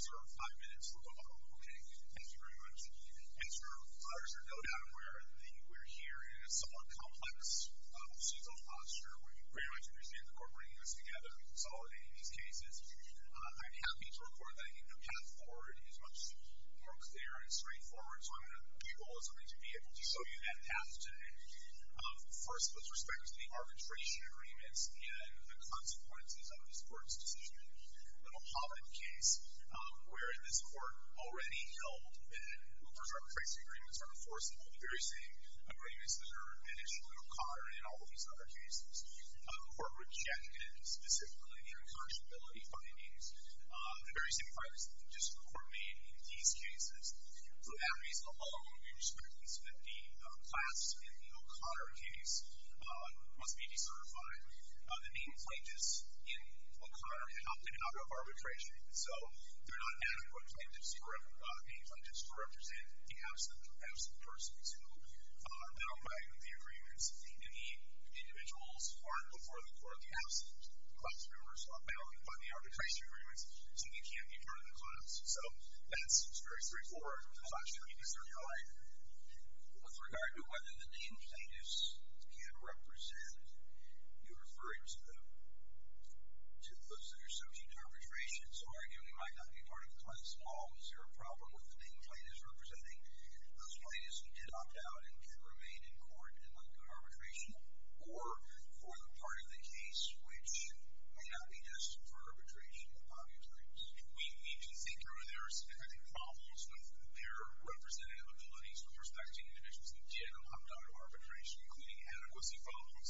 reserve 5 minutes for rebuttal. Okay? Thank you very much. As your fathers are no doubt aware, we're here in a somewhat complex procedural posture. We very much appreciate the court bringing us together and consolidating these cases. I'm happy to report that I think the path forward is much more clear and straightforward, so I'm going to be able to be able to show you that path today. First, with respect to the arbitration agreements and the consequences of this court's decision in the Mohammed case, where this court already held that Uber's arbitration agreements are enforceable, the very same agreements that are at issue in O'Connor and all of these other cases. The court rejected specifically the unconscionability findings, the very same findings that the district court made in these cases. For that reason alone, we respectfully submit the class in the O'Connor case must be decertified. The named plaintiffs in O'Connor had opted out of arbitration, so they're not adequate named plaintiffs to represent the absent persons who are bound by the agreements, and the individuals who aren't before the court, the absent class members, who are bound by the arbitration agreements, so they can't be part of the class. So that's very straightforward. The class should be decertified. With regard to whether the named plaintiffs can represent, you referred to those that are subject to arbitration, so arguably might not be part of the class at all. Is there a problem with the named plaintiffs representing those plaintiffs who did opt out and can remain in court and not do arbitration, or for the part of the case which may not be destined for arbitration upon your claims? We do think there are significant problems with their representative abilities with respect to individuals who did opt out of arbitration, including adequacy problems.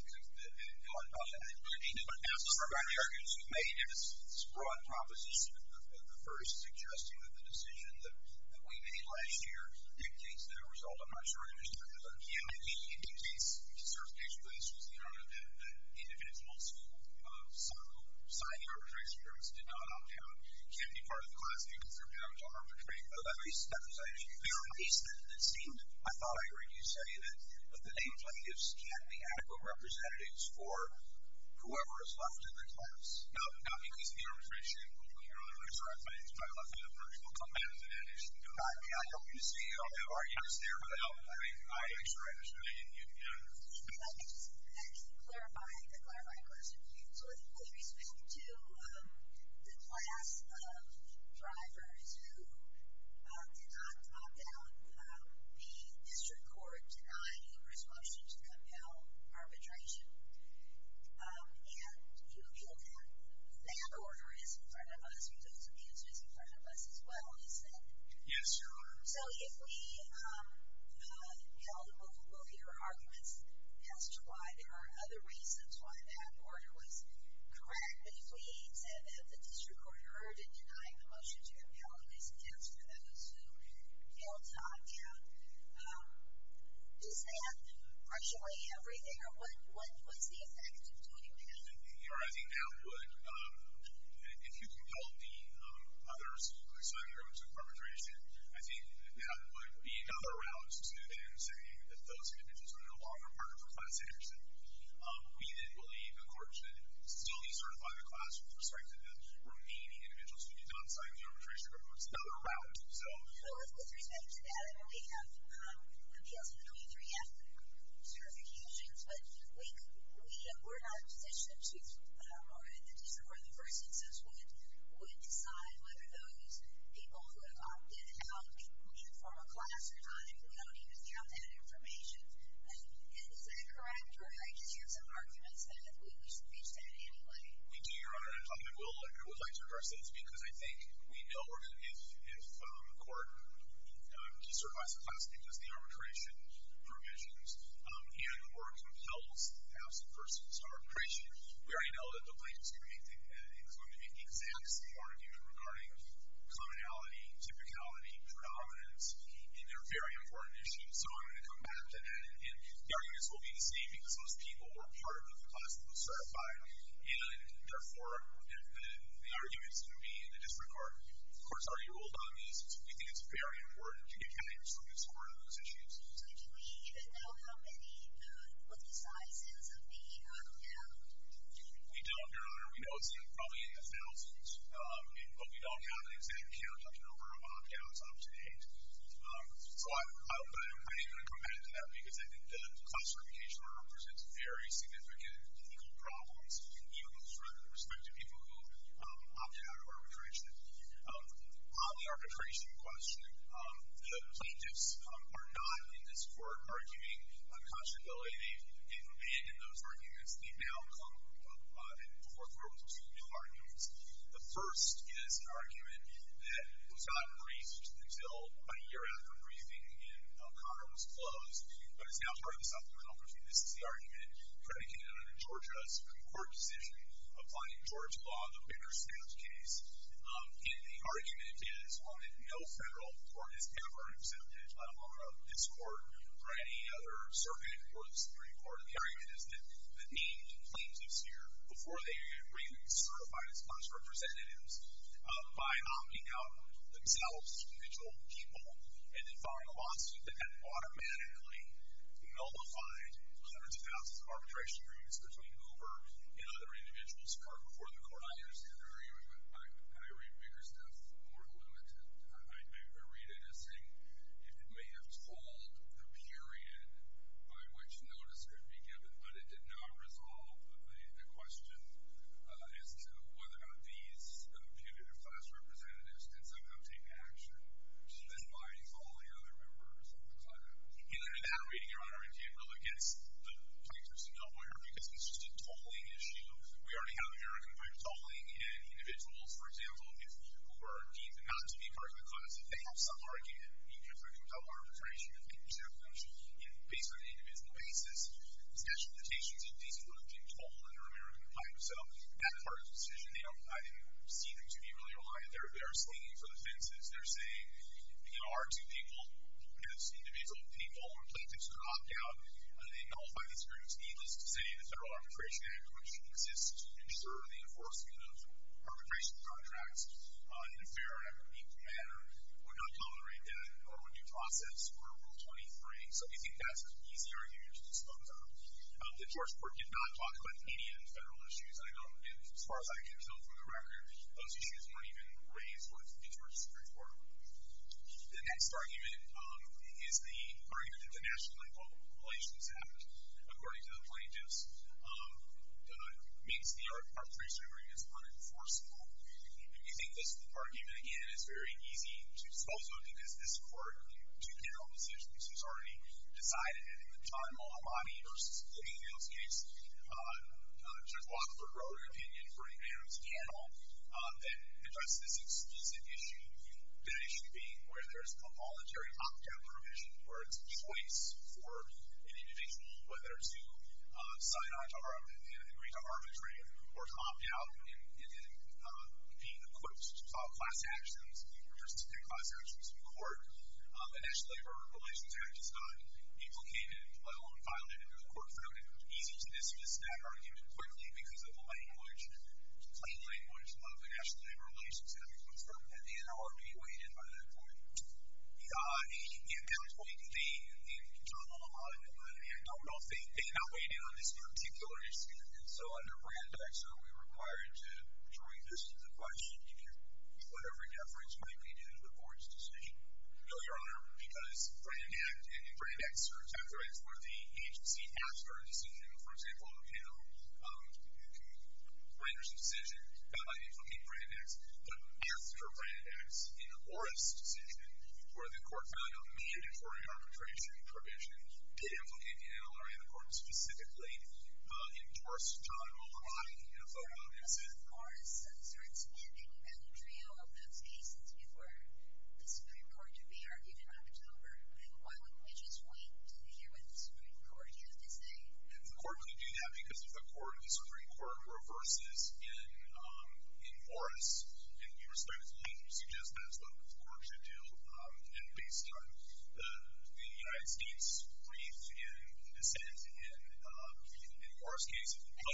The arguments you've made, this broad proposition of the first suggesting that the decision that we made last year dictates that result. I'm not sure I understand that. Yeah, I think it dictates decertification for this reason, Your Honor, that individuals who signed the arbitration agreements did not opt out can't be part of the class because they're bound to arbitrate. At least that was at least it seemed, I thought I heard you say that the named plaintiffs can't be adequate representatives for whoever is left in the class. No, not because of the arbitration. Your Honor, I'm sorry if I left that apart. We'll come back to that issue. I don't mean to say you don't have arguments there, but I make sure I understand you. I'd like to just clarify a question. So with respect to the class of drivers who did not opt out, the district court denied Uber's motion to compel arbitration, and you appealed that. That order is in front of us, because the answer is in front of us as well, isn't it? Yes, Your Honor. So if we we'll hear arguments as to why there are other reasons why that order was correct, but if we said that the district court erred in denying the motion to compel, at least against for those who failed to opt out, does that brush away everything, or what's the effect of doing that? Your Honor, I think that would, if you compelled the others who signed their own arbitration, I think that would be another route to then saying that those individuals are no longer part of the class action. We then believe the court should still decertify the class with respect to the remaining individuals who did not sign the arbitration agreement. It's another route. So with respect to that, I mean, we have appeals in the 23F certifications, but we're not in a position to, or the district court in the first instance would decide whether those people who have opted out can form a class or not, and we don't even have that information. Is that correct, or I guess you have some arguments that we should reach that anyway? We do, Your Honor, and I would like to address this because I think we know if the court decertifies the class because the arbitration provisions and or compels absent persons to arbitration, we already know that the plaintiff is going to make the exact same argument regarding commonality, typicality, predominance, and they're very important issues. So I'm going to come back to that, and the arguments will be the same because those people were part of the class that was certified, and therefore the argument is going to be in the district court. The court's already ruled on these, so we think it's very important to get guidance from this court on those issues. So do we even know how many, what the size is of the opt-out? We don't, Your Honor. We know it's probably in the thousands. but we don't have an exact count of the number of opt-outs up to date. So I'm going to come back to that because I think the class certification order presents very significant legal problems, even with respect to people who opted out of arbitration. On the arbitration question, the plaintiffs are not in this court arguing unconscionability. They've abandoned those arguments. They've now come before the court with two new arguments. The first is an argument that was not briefed until about a year after briefing in O'Connor was closed, but is now part of the supplemental briefing. This is the argument predicated on a Georgia Supreme Court decision applying Georgia law in the Bickerstaff case. And the argument is one that no federal court has ever accepted, let alone this court or any other circuit or the Supreme Court. And the argument is that the named plaintiffs here, before they were even certified as class representatives, by opting out themselves, individual people, and then filing a lawsuit that had automatically nullified hundreds of thousands of arbitration agreements between Uber and other individuals who are before the court. I understand their argument, but I read Bickerstaff more limited. I read it as saying it may have told the period by which notice could be given, but it did not resolve the question as to whether or not these putative class representatives can somehow take action that binds all the other members of the class. In that reading, Your Honor, it really gets the plaintiffs nowhere because it's just a tolling issue. We already have American pipe tolling, and individuals, for example, who are deemed not to be part of the class, if they have some argument, even if they're compelled arbitration, if they challenge based on an individual basis, the statute of limitations of these would have been told under American pipe. So that part of the decision, I didn't see them to be really reliant. They're swinging for the fences. They're saying, our two people, as individual people, when plaintiffs could opt out, they nullify these agreements. Needless to say, the Federal Arbitration Act, which exists to ensure the enforcement of arbitration contracts in a fair and equal manner, would not tolerate that or would due process or Rule 23. So we think that's an easy argument to dispose of. The Georgia court did not talk about any of the federal issues. As far as I can tell from the record, those issues weren't even raised with the Georgia Supreme Court. The next argument is the argument that the National Labor Relations Act, according to the plaintiffs, makes the arbitration agreements unenforceable. And we think this argument, again, is very easy to dispose of because this court, in two general decisions, has already decided in the John Mohammadi versus Bloomingdale's case, Judge Wofford wrote an opinion for a unanimous panel that addressed this explicit issue, that issue being where there's a voluntary opt-out provision, where it's a choice for an individual whether to sign on to and agree to arbitrate or to opt out and then be equipped to file class actions versus take class actions in court. The National Labor Relations Act is not implicated, let alone violated, and the court found it easy to dismiss that argument quickly because of the language, the plain language of the National Labor Relations Act. And the NLRB weighed in by that point? At that point, John Mohammadi, I don't know if they had not weighed in on this particular issue. So under Brand X, are we required to revisit the question to get whatever deference might be due to the board's decision? No, Your Honor, because Brand X serves after it's where the agency, after a decision, for example, renders a decision that might implicate Brand X, but after Brand X, in the Morris decision, where the court found a mandatory arbitration provision did implicate the NLRA, the court specifically endorsed John Mohammadi in a photo of him. Morris starts ending a trio of those cases before the Supreme Court to be argued in October. Why wouldn't we just wait to hear what the Supreme Court has to say? The court could do that because if the Supreme Court reverses in Morris, and we respectfully suggest that's what the court should do, and based on the United States brief in the dissent in Morris' case, I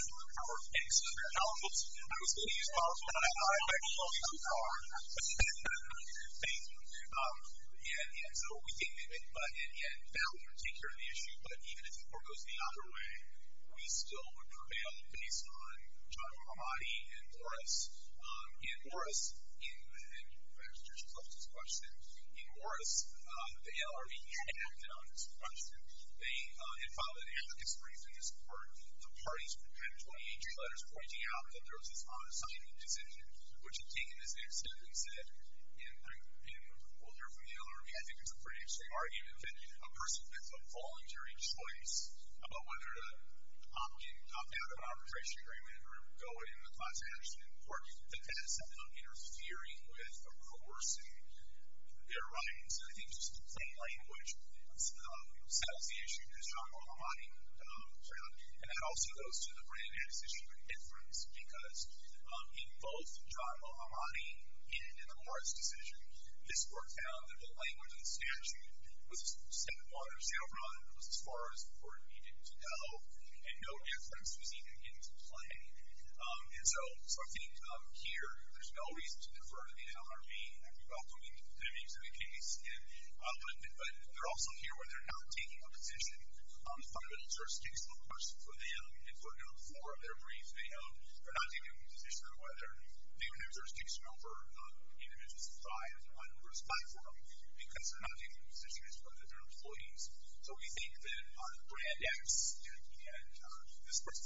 was going to use powerful, but I might be going too far. Thank you. And so we think that would take care of the issue, but even if the court goes the other way, we still would prevail based on John Mohammadi and Morris. In Morris, Judge Clef's question, in Morris, the NLRB had acted on this question. They had filed an advocacy brief in this court. The parties had 28 letters pointing out that there was this unassigned decision, which had taken this next step and said, and we'll hear from the NLRB, I think it's a pretty extreme argument, that a person makes a voluntary choice about whether to opt out of an arbitration agreement or go in the class action court, that that's somehow interfering with or coercing their rights. And I think just in plain language settles the issue, as John Mohammadi found. And that also goes to the Brand X issue of inference, because in both John Mohammadi and in the Morris decision, this court found that the language of the statute was step one of Chevron, was as far as the court needed to go, and no inference was even into play. And so I think here, there's no reason to defer to the NLRB. We're welcoming them into the case. But they're also here where they're not taking a position on the fundamental jurisdictional question for them. In footnote 4 of their brief, they're not taking a position on whether they would have jurisdiction over individuals who thrive on Uber's platform, because they're not taking a position as to whether they're employees. So we think that on Brand X and this court's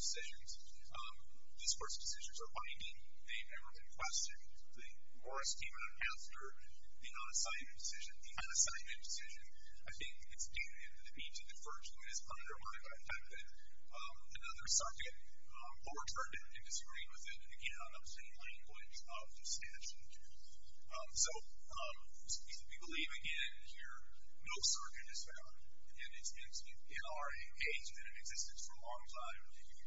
decisions are binding. They've never been questioned. The Morris came out after the unassignment decision. The unassignment decision, I think it's the need to defer to it is undermined by the fact that another circuit overturned it and disagreed with it, again, on the plain language of the statute. So we believe, again, here, no circuit is found. And it's the NLRA has been in existence for a long time.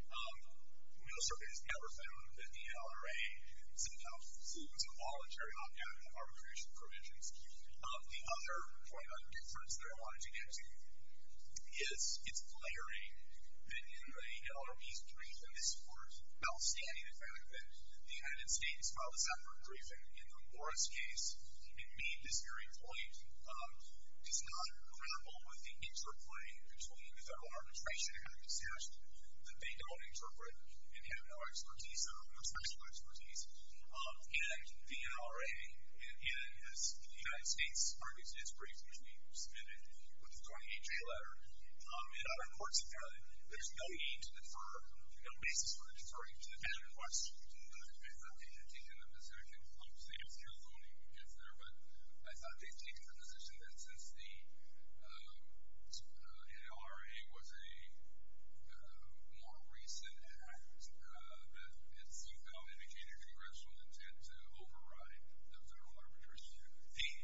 No circuit has ever found that the NLRA somehow fools a voluntary opt-out of arbitration provisions. The other point of difference that I wanted to get to is it's glaring that in the NLRB's brief in this court, notwithstanding the fact that the United States filed a separate brief in the Morris case and made this very point, does not grapple with the interplay between the Federal Arbitration Act statute that they don't interpret and have no expertise on, no special expertise, and the NLRA, and as the United States argues in its brief, which we submitted with the 28J letter, and other courts have found that there's no need to defer, no basis for deferring to that question. I thought they had taken the position, obviously it's not voting against there, but I thought they'd taken the position that since the NLRA was a more recent act, that it somehow indicated congressional intent to override the Federal Arbitration Act.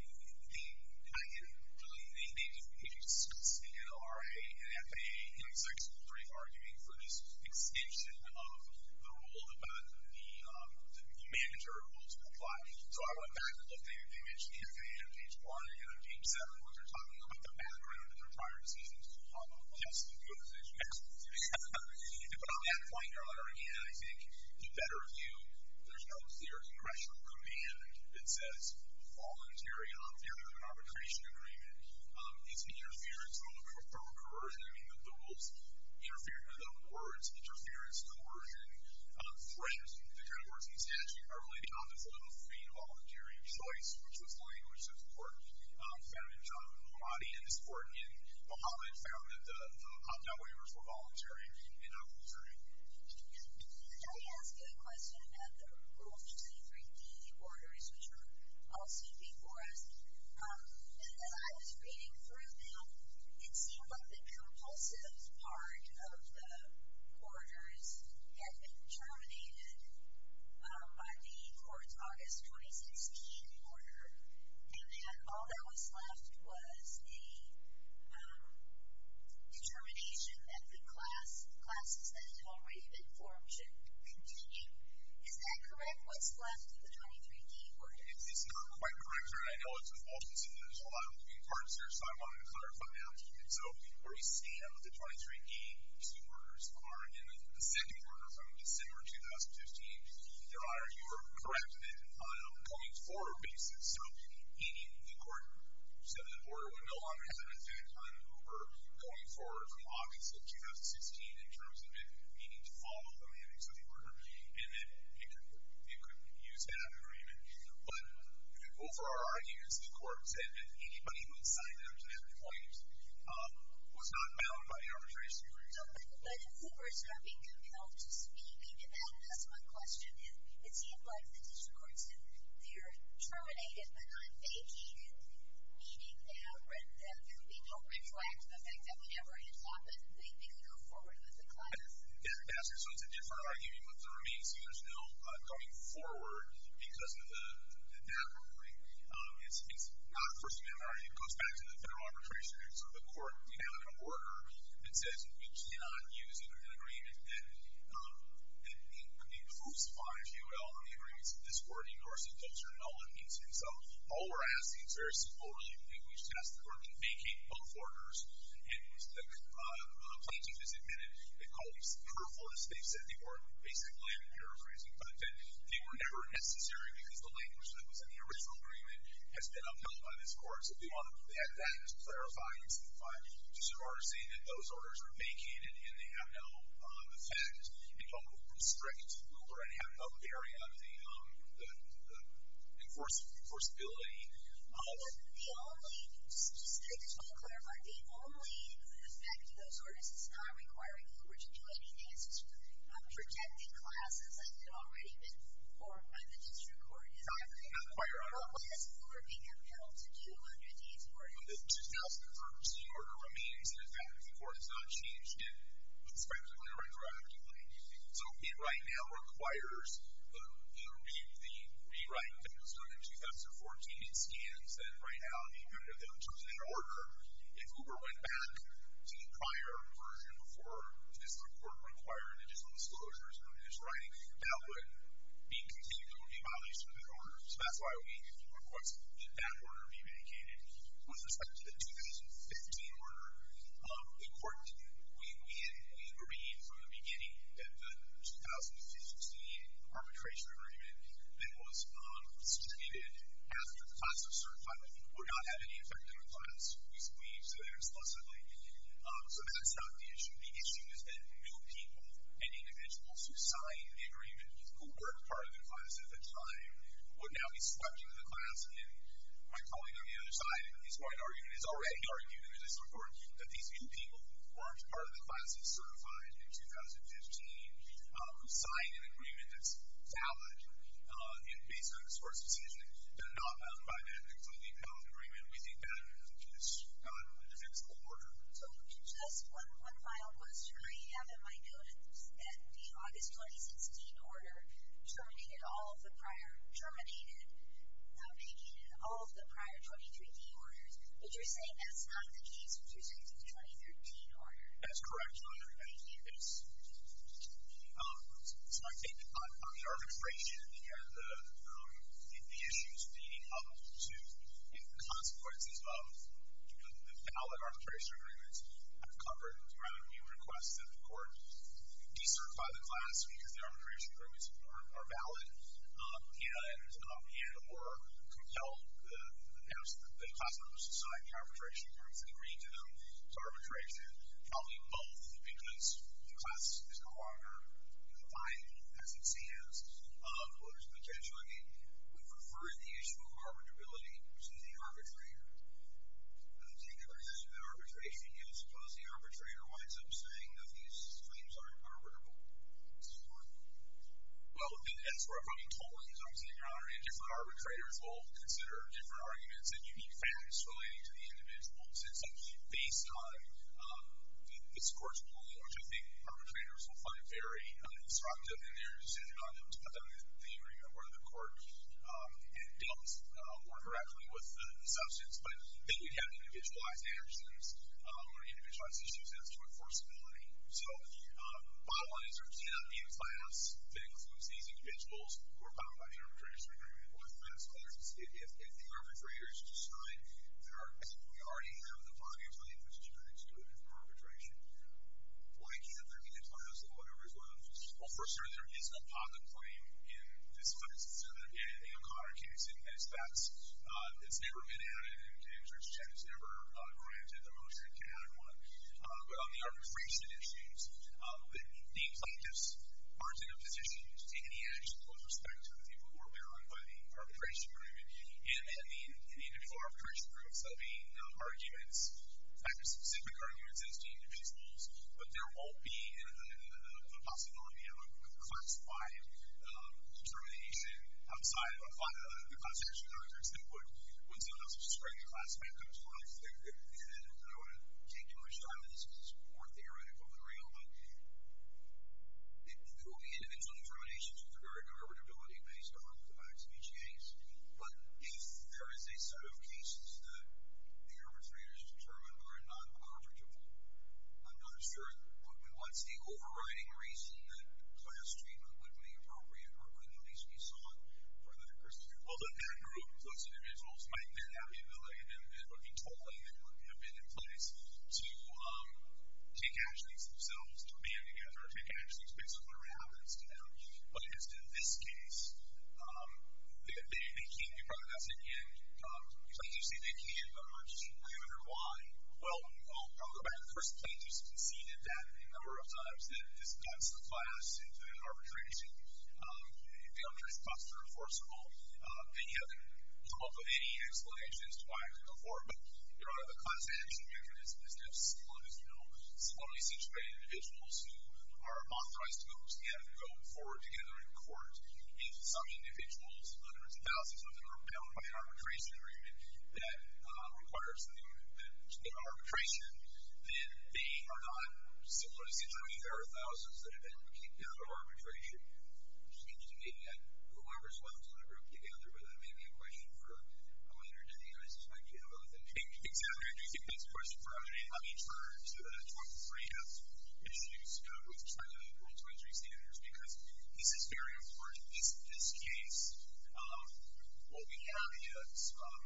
They discussed the NLRA and FAA in section 3 arguing for this extension of the rule about the mandatory rule to apply. So I went back and looked, they mentioned the FAA on page 1 and on page 7 when they're talking about the background of their prior decisions. Yes, good decision. Excellent decision. But on that point, Your Honor, again, I think the better view, there's no clear congressional command that says voluntary opt-out of an arbitration agreement is an interference or coercion. I mean, the rules interfere, the words interference, coercion, threat, the kind of words in the statute are really the opposite of a free voluntary choice, which was language that the court found in John Mohammadi, and this court in Mohammed found that the opt-out waivers were voluntary and not compulsory. Let me ask you a question about the Rule 23D orders, which are also before us. As I was reading through them, it seemed like the compulsive part of the orders had been terminated by the court's August 2016 order, and then all that was left was a determination that the classes that had already been formed should continue. Is that correct? What's left of the 23D orders? It's not quite correct, and I know it's a fault, so there's a lot of moving parts here, so I wanted to clarify that. So where we stand with the 23D orders are in the second order from December 2015. Your Honor, you are correct that on a going forward basis, so the court said that the order would no longer have an effect on Uber going forward from August of 2016 in terms of it needing to follow the mandate of the order, and that it could use that agreement. But for our arguments, the court said that anybody who had signed up to that point was not bound by the arbitration agreement. But Uber is not being compelled to speak, and that's my question. It seemed like the district court said they're terminated but not vacated, meaning that there would be no retroactive effect that whenever it happened, they could go forward with the class. That's so it's a different argument with the remaining suitors now going forward because of that ruling. It's not a First Amendment argument. It goes back to the Federal Arbitration Act. So the court, we now have an order that says we cannot use an agreement that improves upon, if you will, on the agreements of this court, endorse it, those are null and means. And so all we're asking is very simple, really. We just ask the court to vacate both orders. And the plaintiff has admitted they called these superfluous. They said they were basically, I'm paraphrasing, but that they were never necessary because the language that was in the original agreement has been upheld by this court. So we want to add that to clarify and simplify. Just in order to say that those orders are vacated and they have no effect and don't restrict Uber and have no bearing on the enforceability. The only, just to clarify, the only effect of those orders is not requiring Uber to do anything. It's just protecting classes that had already been formed by the district court. Is that right? Not quite right. Well, what is Uber being compelled to do under these orders? The 2013 order remains in effect. The court has not changed it prospectively or retroactively. So it right now requires the rewrite that was done in 2014. It stands that right now, under the terms of that order, if Uber went back to the prior version before the district court required additional disclosures in its writing, that would be continued. It would be a violation of that order. So that's why we request that that order be vacated. With respect to the 2015 order, the court, we agreed from the beginning that the 2015 arbitration agreement that was distributed after the class was certified would not have any effect on the class. We said that explicitly. So that's not the issue. The issue is that new people and individuals who signed the agreement, who weren't part of the class at the time, would now be swept into the class. And my colleague on the other side is going to argue, and has already argued in the district court, that these new people weren't part of the class that certified in 2015, who signed an agreement that's valid, and based on this court's decision, they're not bound by that completely valid agreement. We think that is not a defensible order. So just one final question. I have in my notes that the August 2016 order terminated all of the prior 23D orders, but you're saying that's not the case with respect to the 2013 order? That's correct, Your Honor. Thank you. Yes. So I think on the arbitration and the issues leading up to the consequences of the valid arbitration agreements, I've covered throughout. We request that the court decertify the class because the arbitration agreements are valid, and or compel the class members to sign the arbitration agreements and agree to them to arbitration. Probably both, because the class is no longer viable as it stands. Well, there's potential. I mean, we've referred the issue of arbitrability to the arbitrator. Take every issue of arbitration. You suppose the arbitrator winds up saying that these claims aren't arbitrable. Well, that's where voting totally comes in, Your Honor. And different arbitrators will consider different arguments and unique facts relating to the individuals. And so based on this court's ruling, which I think arbitrators will find very instructive in their decision on the agreement where the court dealt more directly with the substance, but then we'd have individualized actions or individualized issues as to enforceability. So bottom line is there cannot be a class that includes these individuals who are bound by the arbitration agreement. If the arbitrators decide that we already have the body claim which is been excluded from arbitration, why can't there be a class of whatever is left? Well, first, sir, there is no pocket claim in this case. So in the O'Connor case, it's never been added, and Judge Chen has never granted the motion to add one. But on the arbitration issues, the named plaintiffs aren't in a position to take any action with respect to the people who are bound by the arbitration agreement. And then the arbitration agreements. There'll be arguments, fact-specific arguments as to individuals, but there won't be the possibility of a classified determination outside of the class action context that would sometimes just bring the class back up to life. And I don't want to take too much time on this because it's more theoretical than real, but there will be individual determinations with regard to arbitrability based on the facts of each case. But if there is a set of cases that the arbitrators determine are not arbitrable, I'm not sure what's the overriding reason that class treatment would be appropriate or could at least be sought for that person. Well, that group, those individuals might then have the ability, and it would be tolling that would have been in place to take actions themselves, to band together or take actions based on whatever happens to them. But as to this case, they can't be brought to us again. Like you say, they can't, but I'm not sure why. Well, I'll go back to the first plaintiffs conceded that a number of times that this cuts the class into arbitration. The arbitration costs are enforceable. They haven't come up with any explanations to why it could go forward. But, Your Honor, the class action mechanism is now similarly situated individuals who are authorized to go forward together in court. If some individuals, hundreds of thousands of them, are bound by an arbitration agreement that requires them to go to arbitration, then they are not similarly situated. There are thousands that have been kicked out of arbitration. It seems to me that whoever's left in the group together, but that may be a question for a later day, and I suspect you have other things. Exactly. I do think that's a question for another day. Let me turn to the 23F issues with respect to the Rule 23 standards, because this is very important. This case, what we have is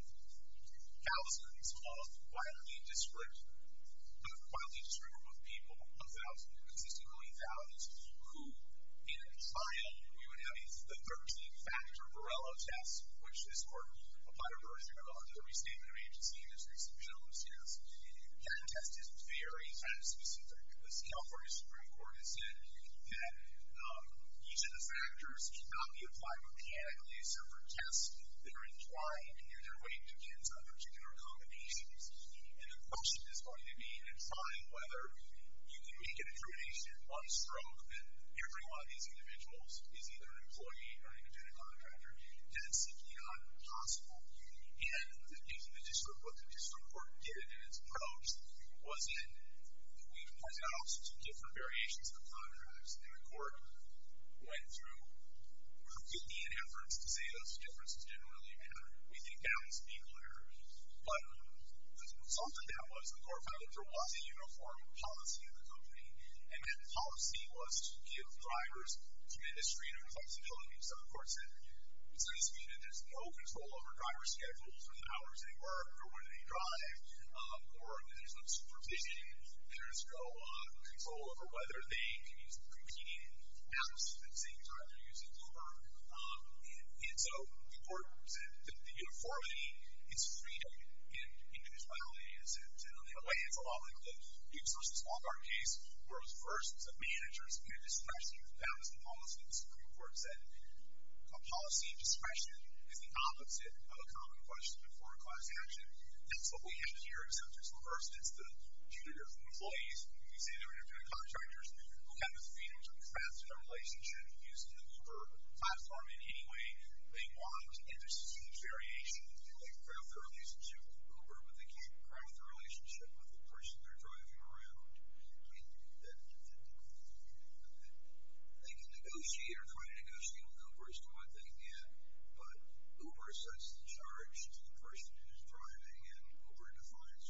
thousands of wildly disparate group of people, consistently thousands, who in a trial, we would have the 13-factor Borrello test, which this court applied a version of under the Restatement of Agency and its recent Jones test. That test is very fact-specific. The California Supreme Court has said that each of the factors cannot be applied mechanically as separate tests that are entwined in their weight depends on particular combinations. And the question is going to be in a trial whether you can make a determination in one stroke that every one of these individuals is either an employee or an independent contractor. That's simply not possible. And what the district court did in its approach was that we pointed out some different variations of contracts, and the court went through Herculean efforts to say those differences didn't really matter. We think that was legal error. But the result of that was the court found that there was a uniform policy of the company, and that policy was to give drivers tremendous freedom and flexibility. So the court said, it's nice to me that there's no control over driver schedules or the hours they work or when they drive, or there's no supervision, there's no control over whether they can use competing apps at the same time they're using Uber. And so the court said that the uniformity is freedom and individuality. In a way, it's a lot like the Hughes versus Walmart case, where it was first the managers who had discretion. That was the policy. The Supreme Court said a policy of discretion is the opposite of a common question before a class action. That's what we have here, except it's reversed. It's the punitive employees, we say they're independent contractors, who have the freedom to craft their relationship using the Uber platform in any way they want. And there's a huge variation. They can craft their relationship with Uber, but they can't craft their relationship with the person they're driving around. They can negotiate or try to negotiate with Uber as to what they get, but Uber sets the charge to the person who's driving, and Uber defines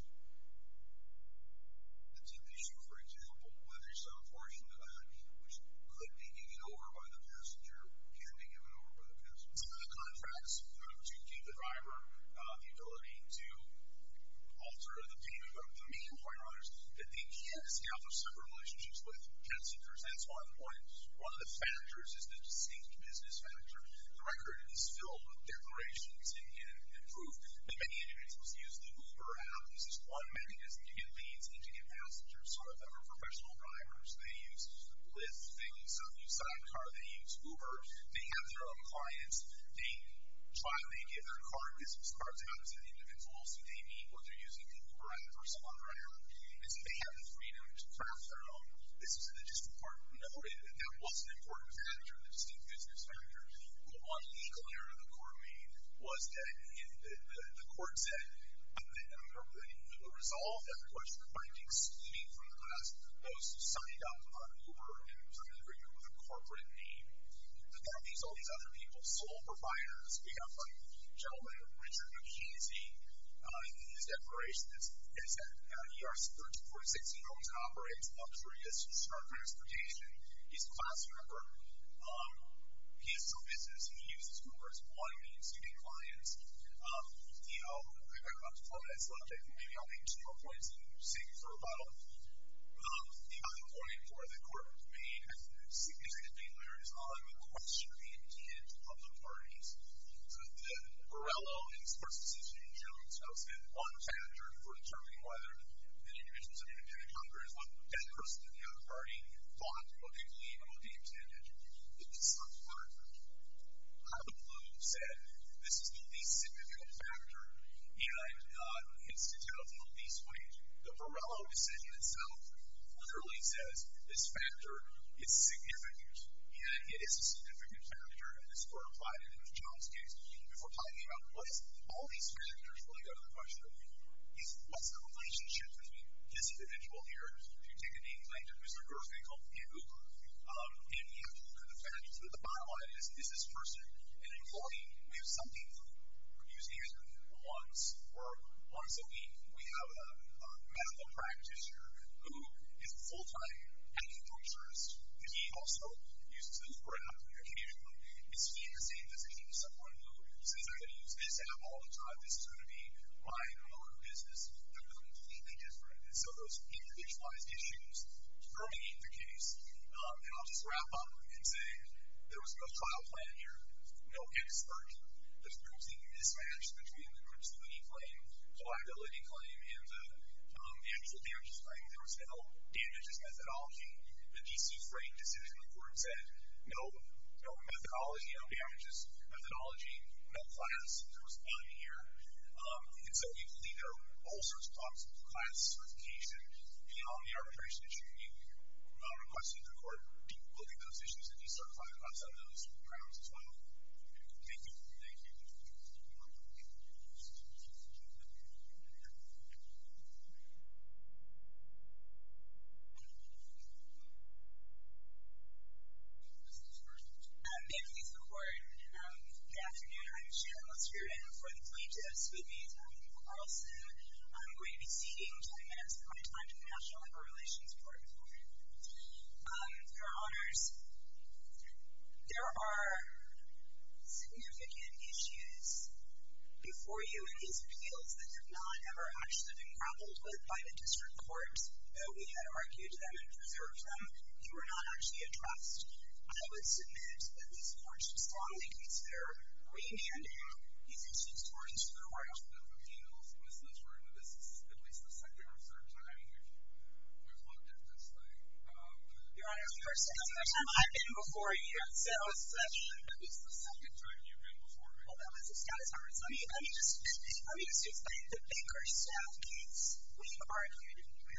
it's an issue, for example, whether some portion of that, which could be given over by the passenger, can be given over by the passenger. Some of the contracts to give the driver the ability to alter the payment, but the main point, Your Honors, that they can establish separate relationships with passengers. That's one of the points. One of the factors is the distinct business factor. The record is filled with declarations and proof that many individuals use the Uber app. This is one mechanism to get leads and to get passengers. Some of them are professional drivers. They use Lyft. They use Sidecar. They use Uber. They have their own clients. They they give their business cards out to individuals who they meet when they're using an Uber app or some other app. And so they have the freedom to craft their own. This is in the district court noted that that was an important factor, the distinct business factor. But one legal error the court made was that the court said that it would resolve that question by excluding from the class those who signed up on Uber and signed an agreement with a corporate name. But that leaves all these other people, sole providers. We have one gentleman, Richard McKenzie, in his declaration that ER 1346, he owns and operates luxurious Star Transportation. He's a class member. He has his own business. He uses Uber as one means to get clients. I've got about 12 minutes left. Maybe I'll make 2 more points and save for a rebuttal. The other point where the court made significantly clear is on the question of the intent of the parties. So the Borrello and his first decision in Jones notes that one factor for determining whether an individual is an independent contractor is what that person in the other party thought, what they believed, and what they intended. The district court, out of the blue, said this is the least significant factor, and it's entitled to the least weight. The Borrello decision itself literally says this factor is significant, and it is a significant factor, and this court applied it in the Jones case. If we're talking about what is all these factors really go to the question of what's the relationship between this individual here, if you take a name like Mr. Gerfinkel and Uber, and you have to look at the factors. But the bottom line is this person an employee? We have some people using it once or once a week. We have a medical practitioner who is a full-time acupuncturist, and he also uses the Uber app occasionally. Is he in the same position as someone who says, I'm going to use this app all the time, this is going to be my mode of business? They're completely different. And so those individualized issues permeate the case. And I'll just wrap up and say there was no trial plan here, no expert. There's a complete mismatch between the gratuity claim, the liability claim, and the actual damages claim. There was no damages methodology. The D.C. Freight decision report said no methodology, no damages methodology, no class. There was none here. And so we believe there are all sorts of problems with the class certification beyond the arbitration issue. We requested the court to look at those issues and decertify on some of those grounds as well. Thank you. Thank you. May it please the court. Good afternoon. I'm Shannon Luster-Rin for the plaintiffs. With me is Matthew Carlson. I'm going to be ceding 10 minutes of my time to the National Labor Relations Board. Your Honors, there are significant issues before you in these appeals that have not ever actually been grappled with by the district court. We had argued them and preserved them. They were not actually addressed. I would submit that this court should strongly consider remanding these issues to our district court. This is at least the second or third time we've looked at this thing. Your Honors, the first time I've been before you. So it's the second time you've been before me. Well, that was a status conference. Let me just explain. The Baker-Staff case, we've argued.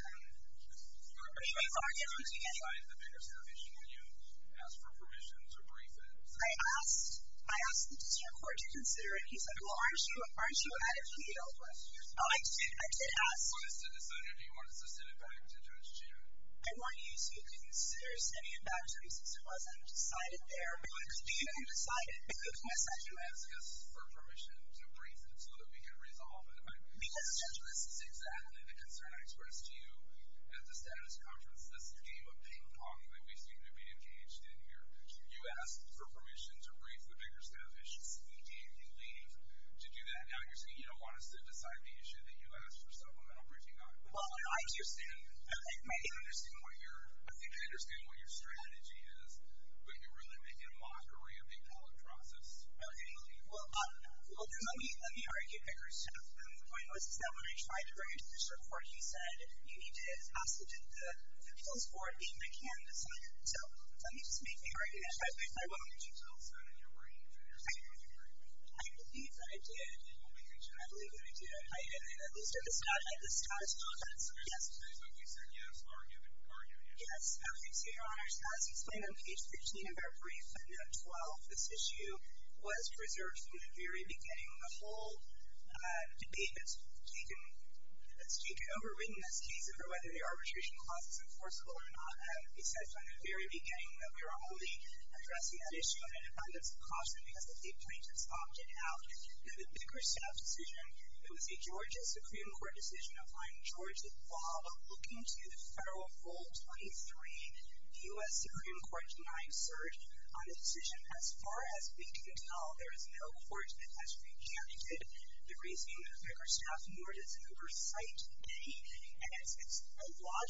We've argued on the Baker-Staff issue when you asked for permission to brief it. I asked the district court to consider it. He said, well, aren't you out of field? I did ask. Do you want us to send it back to Judge Chan? I want you to consider sending it back to him since it wasn't decided there. But it could be undecided. It could be decided. You ask us for permission to brief it so that we can resolve it. Because this is exactly the concern I expressed to you at the status conference. This game of ping pong that we seem to be engaged in here. You asked for permission to brief the Baker-Staff issue. We gave you leave to do that. Now you're saying you don't want us to decide the issue that you asked for supplemental briefing on. Well, I understand. I think I understand what your strategy is, but you're really making a mockery of the appellate process. Okay. Well, then let me argue Baker-Staff. The point was that when I tried to bring it to the district court, he said you need to ask the appeals board if they can decide it. So let me just make the argument. I will. Did you tell us that in your brief? In your statement? I believe that it did. I believe that it did. At least at the status conference. Yes. So we said yes, argue yes. Yes. Okay, so Your Honors, as explained on page 15 of our brief at note 12, this issue was preserved from the very beginning. The whole debate that's overridden this case over whether the arbitration clause is enforceable or not, we said from the very beginning that we were only addressing that issue in an abundance of caution because the lead plaintiffs opted out. Now, the Bickerstaff decision, it was a Georgia Supreme Court decision applying Georgia law, but looking to the federal Rule 23, the U.S. Supreme Court denied cert on the decision. As far as we can tell, there is no court that has rejected the reasoning of Bickerstaff, nor does it recite any. And it's a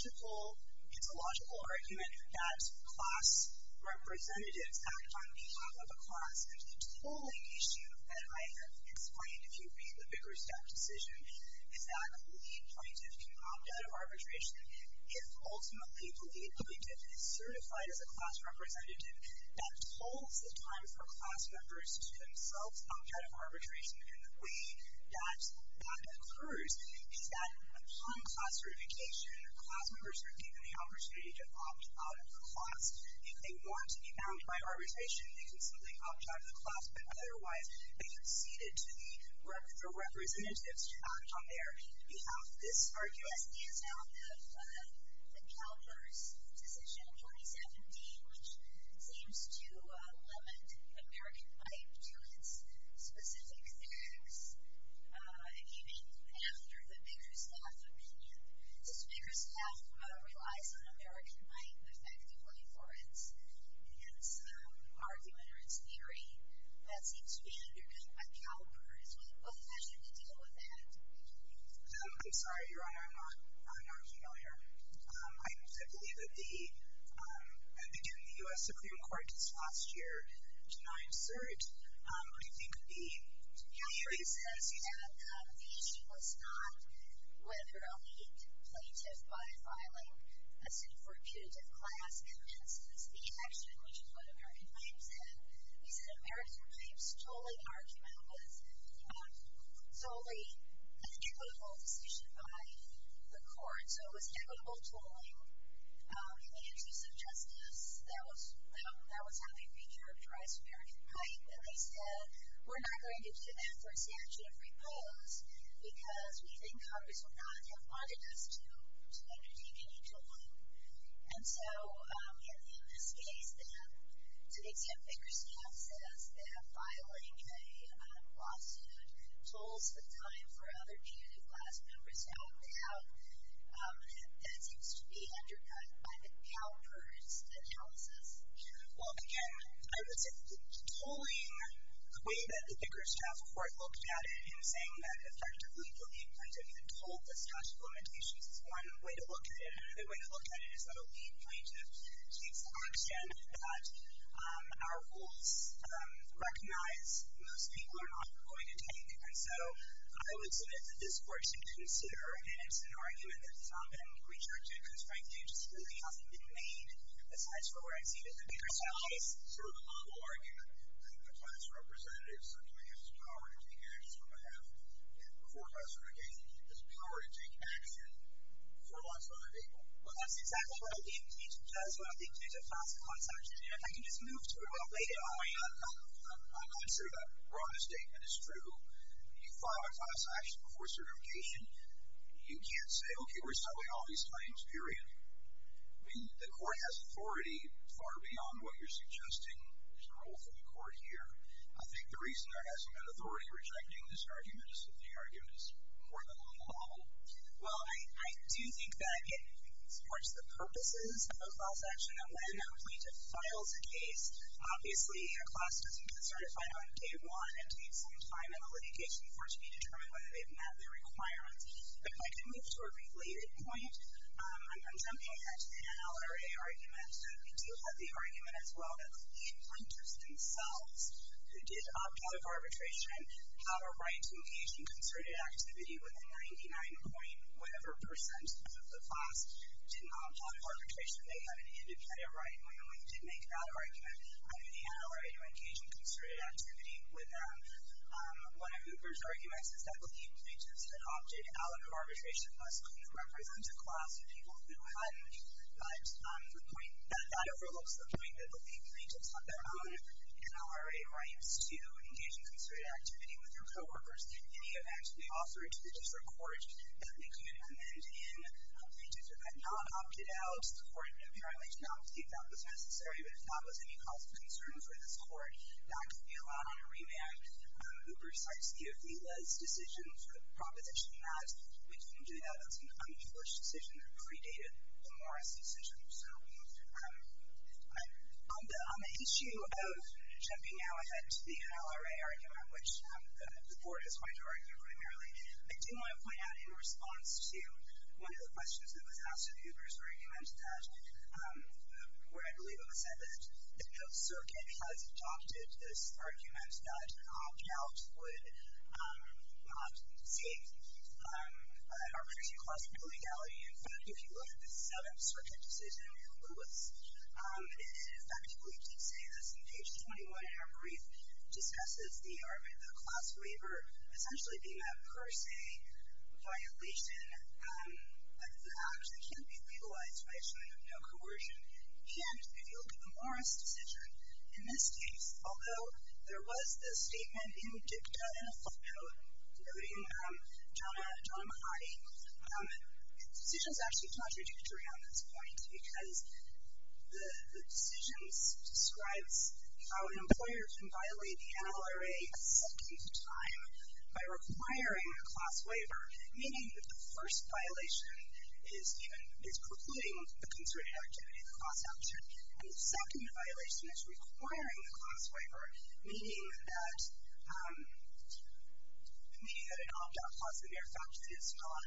logical argument that class representatives act on behalf of a class. And the tolling issue that I have explained, if you read the Bickerstaff decision, is that a lead plaintiff can opt out of arbitration if ultimately the lead plaintiff is certified as a class representative. That tolls the time for class members to themselves opt out of arbitration. And the way that occurs is that upon class certification, class members are given the opportunity to opt out of the class. If they want to be bound by arbitration, they can simply opt out of the class, but otherwise they have ceded to the representatives to act on their behalf. This argument is out of the CalPERS decision in 2017, which seems to limit American Pipe to its specific facts, even after the Bickerstaff opinion. Since Bickerstaff relies on American Pipe effectively for its argument or its theory, that seems to be undercut by CalPERS. What fashion to deal with that? I'm sorry, Your Honor, I'm not familiar. I believe that the U.S. Supreme Court just last year denied cert. I think the theory says that the issue was not whether a lead plaintiff by filing a suit for a putative class commences the action, which is what American Pipe said. We said American Pipe's tolling argument was solely an equitable decision by the court. So it was equitable tolling in the interest of justice. That was how they recharacterized American Pipe. And they said, we're not going to do that for a statute of repose because we think Congress would not have wanted us to undertake any tolling. And so in this case, then, to the extent Bickerstaff says that filing a lawsuit tolls the time for other putative class members to opt out, that seems to be undercut by the CalPERS analysis. Well, again, I would say the tolling, the way that the Bickerstaff court looked at it in saying that effectively the lead plaintiff had told the statute of limitations is one way to look at it. Another way to look at it is that a lead plaintiff takes action that our rules recognize most people are not going to take. And so I would submit that this court should consider, and it's an argument that has not been rejected because, frankly, it just really hasn't been made, besides for where I see it in the Bickerstaff case. Sort of a novel argument that the class representative certainly has the power to take action on behalf before class certification. Has the power to take action for lots of other people. Well, that's exactly what a lead plaintiff does when a lead plaintiff files a class action. And if I can just move to it real later on. I'm not sure that broader statement is true. You file a class action before certification, you can't say, okay, we're settling all these claims, period. I mean, the court has authority far beyond what you're suggesting is a role for the court here. I think the reason there hasn't been authority rejecting this argument is that the argument is more than novel. Well, I do think that it supports the purposes of a class action, and when a plaintiff files a case, obviously a class doesn't get certified on day one. It takes some time in the litigation for it to be determined whether they've met their requirements. But if I can move to a related point, I'm jumping ahead to the NLRA argument. We do have the argument as well that the lead plaintiffs themselves, who did opt out of arbitration, have a right to engage in concerted activity with a 99-point-whatever% of the class did not opt out of arbitration. They had an independent right, and we only did make that argument under the NLRA to engage in concerted activity with them. One of Uber's arguments is that the lead plaintiffs had opted out of arbitration, thus couldn't represent a class of people who hadn't. But the point that overlooks the point that the lead plaintiffs have their own NLRA rights to engage in concerted activity with their coworkers. In any event, we offered to the district court that we could amend in a plaintiff who had not opted out. The court apparently did not believe that was necessary, but if that was any cause of concern for this court, that could be allowed on a remand. Uber cites the Avila's decision for the proposition that we couldn't do that. That's an unpublished decision that predated the Morris decision. So on the issue of jumping now ahead to the NLRA argument, which the board is going to argue primarily, I do want to point out in response to one of the questions that was asked of Uber's argument that where I believe it was said that no circuit has adopted this argument that an opt-out would not save arbitration clause from illegality. In fact, if you look at the Seventh Circuit decision in Lewis, it effectively did say this. And page 21 in our brief discusses the class waiver essentially being a per se violation of the act that can't be legalized by a showing of no coercion. And if you look at the Morris decision, in this case, although there was this statement in dicta in a footnote noting John Mahadi, the decision is actually contradictory on this point because the decision describes how an employer can violate the NLRA a second time by requiring a class waiver, meaning that the first violation is precluding the concerted activity of the class action, and the second violation is requiring the class waiver, meaning that an opt-out clause, the mere fact that it's not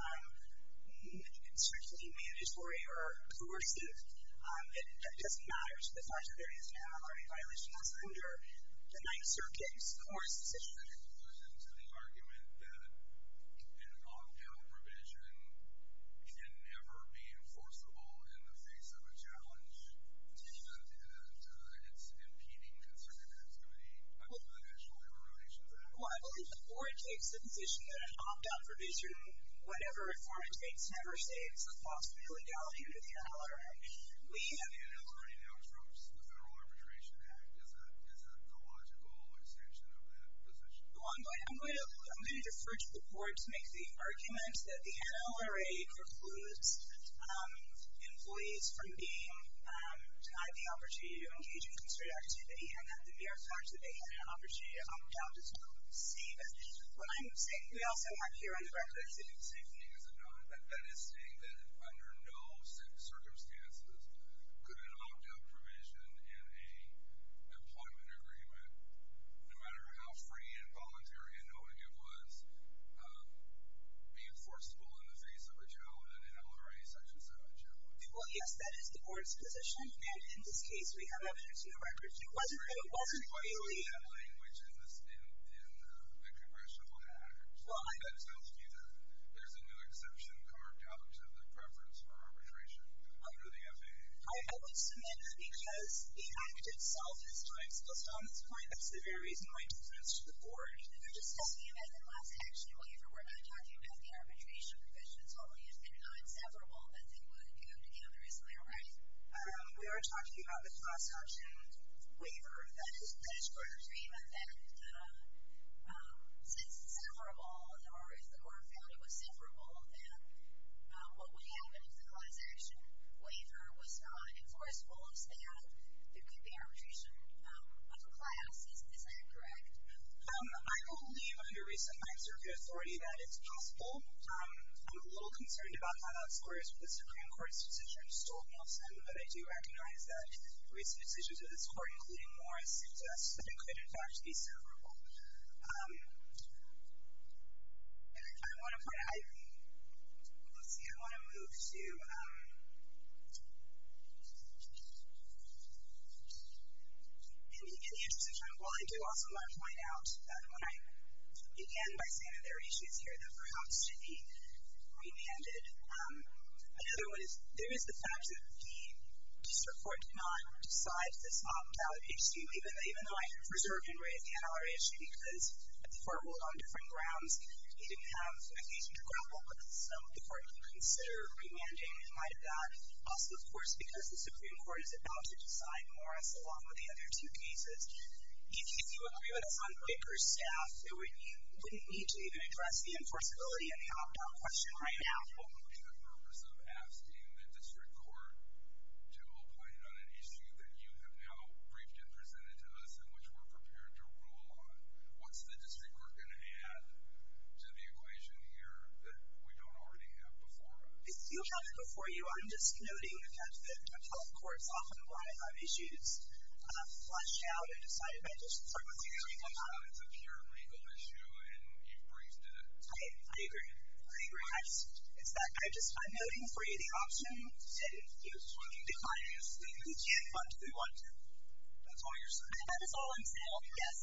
strictly mandatory or coercive, it doesn't matter to the fact that there is an NLRA violation. That's under the Ninth Circuit's Morris decision. To the argument that an opt-out provision can never be enforceable in the face of a challenge, that it's impeding concerted activity under the National Labor Relations Act. Well, I believe the board takes the position that an opt-out provision, whatever form it takes, never saves the clause from illegality under the NLRA. The NLRA now trumps the Federal Arbitration Act. Is that the logical extension of that position? Well, I'm going to defer to the board to make the argument that the NLRA precludes employees from being denied the opportunity to engage in concerted activity, and that the mere fact that they had an opportunity to opt out does not save it. What I'm saying, we also have here on the record, Is it the same thing, is it not? That is saying that under no circumstances could an opt-out provision in an employment agreement, no matter how free and voluntary and knowing it was, be enforceable in the face of a challenge, an NLRA Section 7 challenge. well, yes, that is the board's position, and in this case, we have evidence in the record. It wasn't really that language in the Congressional Act. Well, that tells me that there's a new exception carved out to the preference for arbitration under the FAA. I would submit that because the act itself is not explicit on this point, that's the very reason why it differs to the board. You're just talking about the class action waiver. We're not talking about the arbitration provisions, only if they're not severable, that they would go together. Isn't that right? We are talking about the class action waiver. That is correct. Agreement that since it's severable, or if the court found it was severable, then what would happen if the class action waiver was not enforceable is that there could be arbitration of a class. Is that correct? I believe under recent Ninth Circuit authority that it's possible. I'm a little concerned about how that squares with the Supreme Court's decision in Stolt-Nielsen, but I do recognize that recent decisions of this court, including Morris, suggest that it could, in fact, be severable. I want to point out, I want to move to in the interest of time, well, I do also want to point out that when I began by saying that there are issues here that perhaps should be remanded, another one is there is the fact that the district court did not decide this opt-out issue, even though I had preserved and raised the NLRA issue because the court ruled on different grounds. He didn't have occasion to grapple with this, so the court can consider remanding in light of that. Also, of course, because the Supreme Court is about to decide Morris along with the other two cases, if you agree with us on Bickerstaff, you wouldn't need to even address the enforceability of the opt-out question right now. What would be the purpose of asking the district court to opine on an issue that you have now briefed and presented to us and which we're prepared to rule on? What's the district court going to add to the equation here that we don't already have before us? You have it before you. I'm just noting the fact that appellate courts often want to have issues fleshed out and decided by district court. It's a pure legal issue, and you've briefed it. I agree. I'm noting for you the option, and you can decline it. We can't fund if we want to. That's all you're saying. That is all I'm saying. Yes.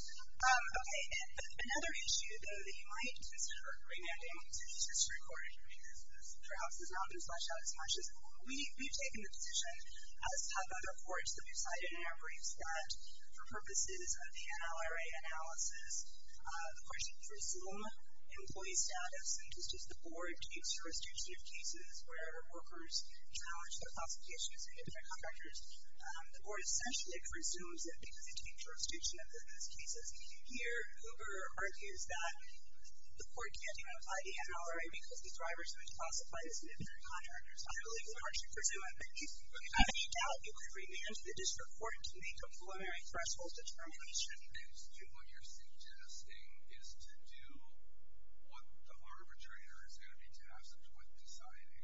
Okay, and another issue, though, that you might consider remanding to the district court, because this perhaps has not been fleshed out as much as we've taken the position, as have other courts that we've cited in our briefs, that for purposes of the NLRA analysis, the court should presume employee status, and just as the board takes jurisdiction of cases where workers challenge their classification as independent contractors, the board essentially presumes it because they take jurisdiction of those cases. Here, Uber argues that the court can't even apply the NLRA because the drivers have been classified as independent contractors. I believe the court should presume it, but if you have any doubt, you could remand to the district court to make a preliminary threshold determination. What you're suggesting is to do what the arbitrator is going to be tasked with deciding.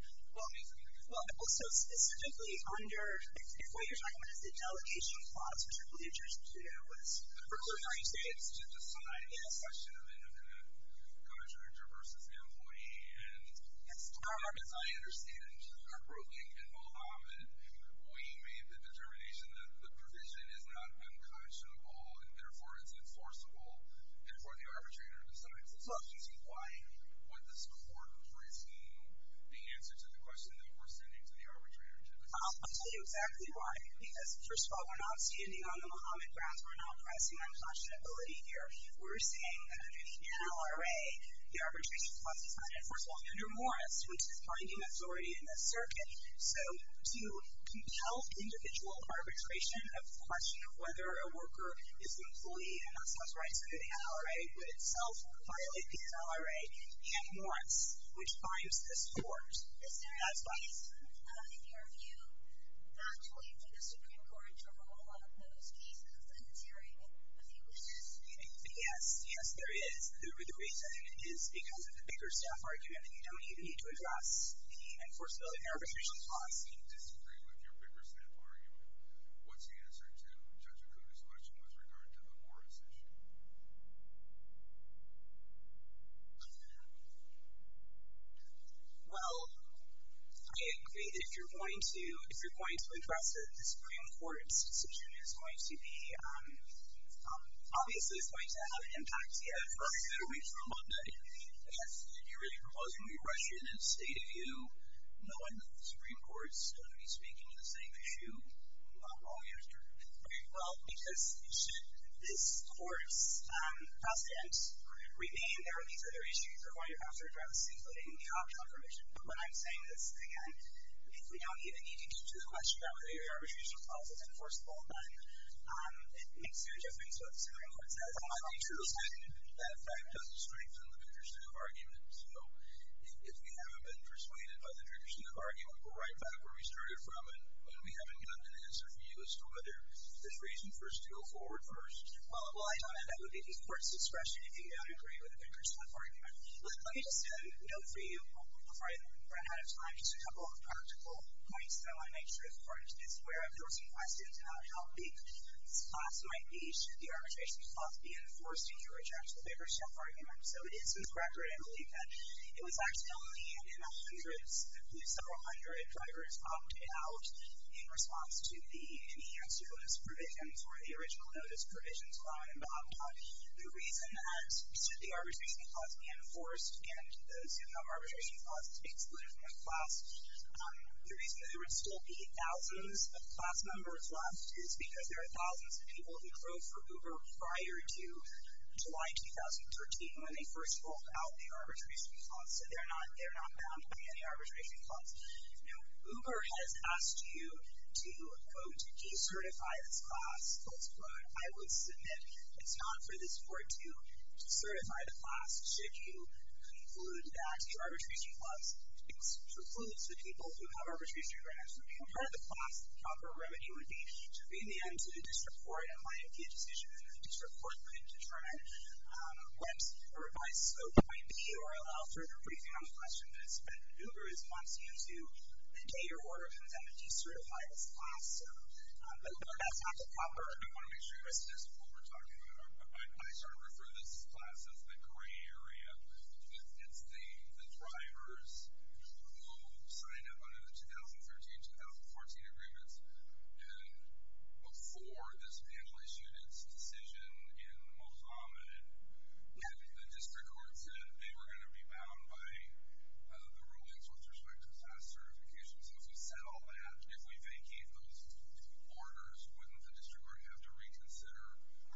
Well, so specifically under, if what you're talking about is the delegation clause, which I believe Judge Pluto was referring to. It's to decide the question of independent contractor versus employee, and as I understand our ruling in Mohammed, we made the determination that the provision is not unconscionable, and therefore it's enforceable, therefore the arbitrator decides. So why would this court presume the answer to the question that we're sending to the arbitrator to decide? I'll tell you exactly why. Because, first of all, we're not standing on the Mohammed grounds. We're not pressing unconscionability here. We're saying that under the NLRA, the arbitration clause is not enforceable. Under Morris, which is binding authority in the circuit, so to compel individual arbitration of the question of whether a worker is an employee and thus has rights under the NLRA would itself violate the NLRA and Morris, which binds this court. That's why. In your view, not to wait for the Supreme Court to rule on those cases that it's hearing a few weeks? Yes, there is. The reason is because of the Bickerstaff argument that you don't even need to address the enforceability of the arbitration clause. I disagree with your Bickerstaff argument. What's the answer to Judge Acuda's question with regard to the Morris issue? Well, I agree that if you're going to address it, the Supreme Court's decision is going to be, obviously it's going to have an impact. Yeah, for a week from Monday. Yes. You're really proposing we rush in and state a view, knowing that the Supreme Court's going to be speaking to the same issue not long after. Well, because should this court's precedent remain, there are these other issues we're going to have to address, including the opt-out provision. But when I'm saying this, again, if we don't even need to get to the question about whether the arbitration clause is enforceable, then it makes no difference what the Supreme Court says. That might be true. That fact doesn't strengthen the Bickerstaff argument. So if we haven't been persuaded by the Bickerstaff argument, we're right back where we started from, and we haven't gotten an answer from you as to whether there's reason for us to go forward first. Well, I don't know. That would be the court's discretion if you don't agree with the Bickerstaff argument. Let me just note for you, before I run out of time, just a couple of practical points that I want to make sure the court is aware of. There were some questions about how big this class might be should the arbitration clause be enforced if you reject the Bickerstaff argument. So it is in the record, I believe, that it was actually only in the hundreds, several hundred drivers opted out in response to the enhanced notice provisions or the original notice provisions allowing them to opt out. The reason that should the arbitration clause be enforced and those who have arbitration clauses be excluded from the class, the reason that there would still be thousands of class members left is because there are thousands of people who drove for Uber prior to July 2013 when they first rolled out the arbitration clause. So they're not bound by any arbitration clause. Now, Uber has asked you to, quote, decertify this class, close quote. I would submit it's not for this court to certify the class. Should you conclude that the arbitration clause precludes the people who have arbitration agreements from being a part of the class, the proper remedy would be to remand to the district court and might be a decision that the district court could determine what a revised scope might be or allow further briefing on the question. But Uber wants you to, the day your order comes out, decertify this class. But that's not the proper. I want to make sure this is what we're talking about. I sort of refer to this class as the gray area. It's the drivers who signed up under the 2013-2014 agreements, and before this panel issued its decision in Mohammed, the district court said they were going to be bound by the rulings with respect to class certification. So if we settle that, if we vacate those orders, wouldn't the district court have to reconsider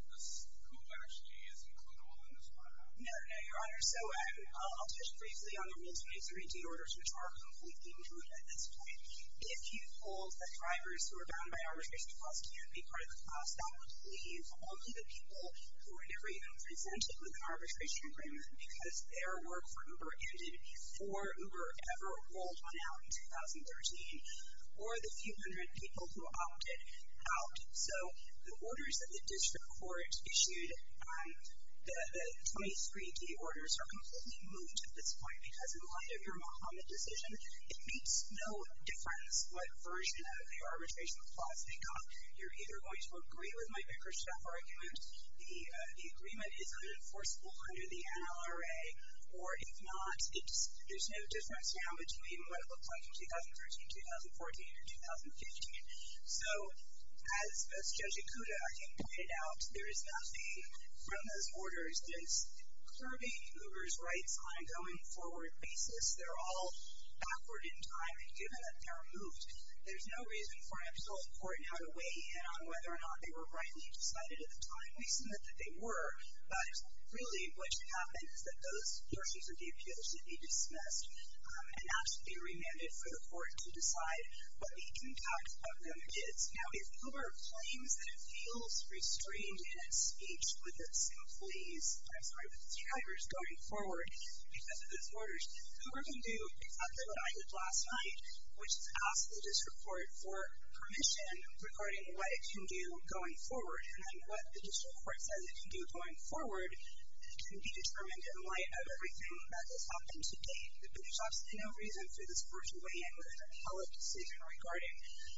who actually is includable in this class? No, Your Honor. So I'll touch briefly on the Rule 23D orders, which are completely moot at this point. If you hold that drivers who are bound by arbitration clause can't be part of the class, that would leave only the people who were never even presented with an arbitration agreement because their work for Uber ended before Uber ever rolled one out in 2013, or the few hundred people who opted out. So the orders that the district court issued, the 23D orders, are completely moot at this point because in light of your Mohammed decision, it makes no difference what version of the arbitration clause they got. You're either going to agree with my Bickerstaff argument, the agreement is unenforceable under the NLRA, or if not, there's no difference now between what it looked like in 2013, 2014, and 2015. So as Judge Ikuda, I think, pointed out, there is nothing from those orders that is curbing Uber's rights on a going forward basis. They're all backward in time, and given that they're moot, there's no reason for an appellate court now to weigh in on whether or not they were rightly decided at the time. We submit that they were, but really what should happen is that those portions of the appeal should be dismissed and that should be remanded for the court to decide what the impact of them is. Now, if Uber claims that it feels restrained in its speech with its employees, with its drivers going forward because of those orders, Uber can do exactly what I did last night, which is ask the district court for permission regarding what it can do going forward, and then what the district court says it can do going forward can be determined in light of everything that has happened to date. But there's absolutely no reason for this court to weigh in with an appellate decision regarding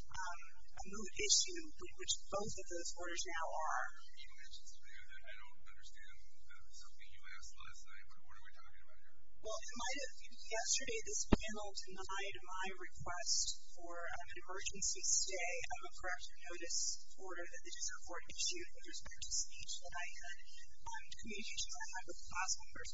a moot issue, which both of those orders now are. You mentioned something that I don't understand, something you asked last night, but what are we talking about here? Well, yesterday this panel denied my request for an emergency stay of a corrective notice order that the district court issued with respect to speech that I had, communications I had with class members.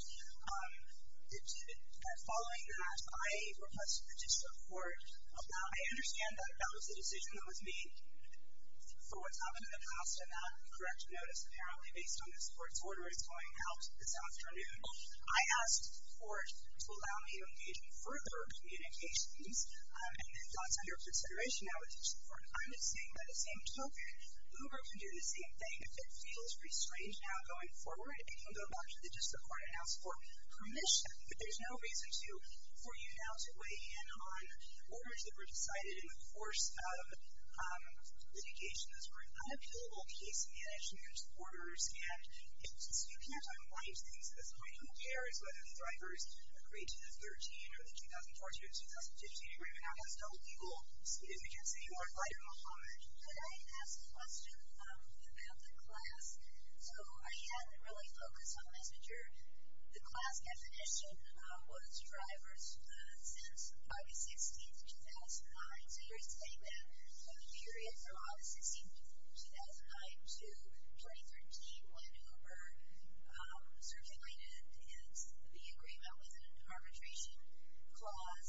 Following that, I requested the district court. I understand that that was a decision that was made for what's happened in the past, and that corrective notice apparently based on this court's order is going out this afternoon. I asked the court to allow me to engage in further communications, and if that's under consideration now with the district court, I'm just saying by the same token, Uber can do the same thing. If it feels restrained now going forward, it can go back to the district court and ask for permission. But there's no reason for you now to weigh in on orders that were decided in the course of litigation. Those were unappealable case management orders, and you can't unwind things at this point. Who cares whether the drivers agreed to the 13 or the 2014 or 2015 agreement? That has no legal significance anymore. Light of Muhammad. Could I ask a question about the class? So I hadn't really focused on this, but the class definition was drivers since August 16th, 2009. So you're saying that period from August 16, 2009 to 2013 when Uber circulated the agreement with an arbitration clause,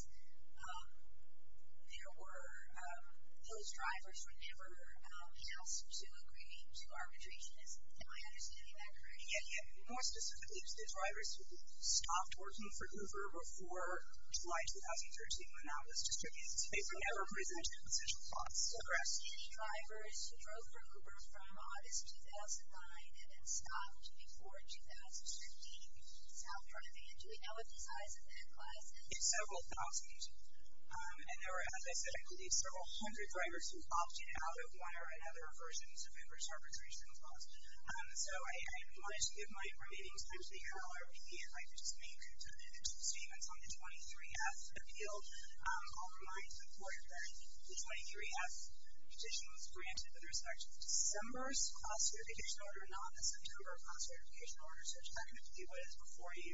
there were those drivers were never asked to agree to arbitration. Am I understanding that correctly? Yeah. More specifically, the drivers who stopped working for Uber before July 2013 when that was distributed, they were never presented with such a clause. So any drivers who drove for Uber from August 2009 and then stopped before 2015 stopped driving. And do we know what the size of that class is? It's several thousand. And there were, as I said, I believe several hundred drivers who opted out of one or another versions of Uber's arbitration clause. So I wanted to give my remaining time to the NLRB if I could just make two statements on the 23F appeal. I'll remind the court that the 23F petition was granted with respect to December's class certification order, not the September class certification order. So technically what is before you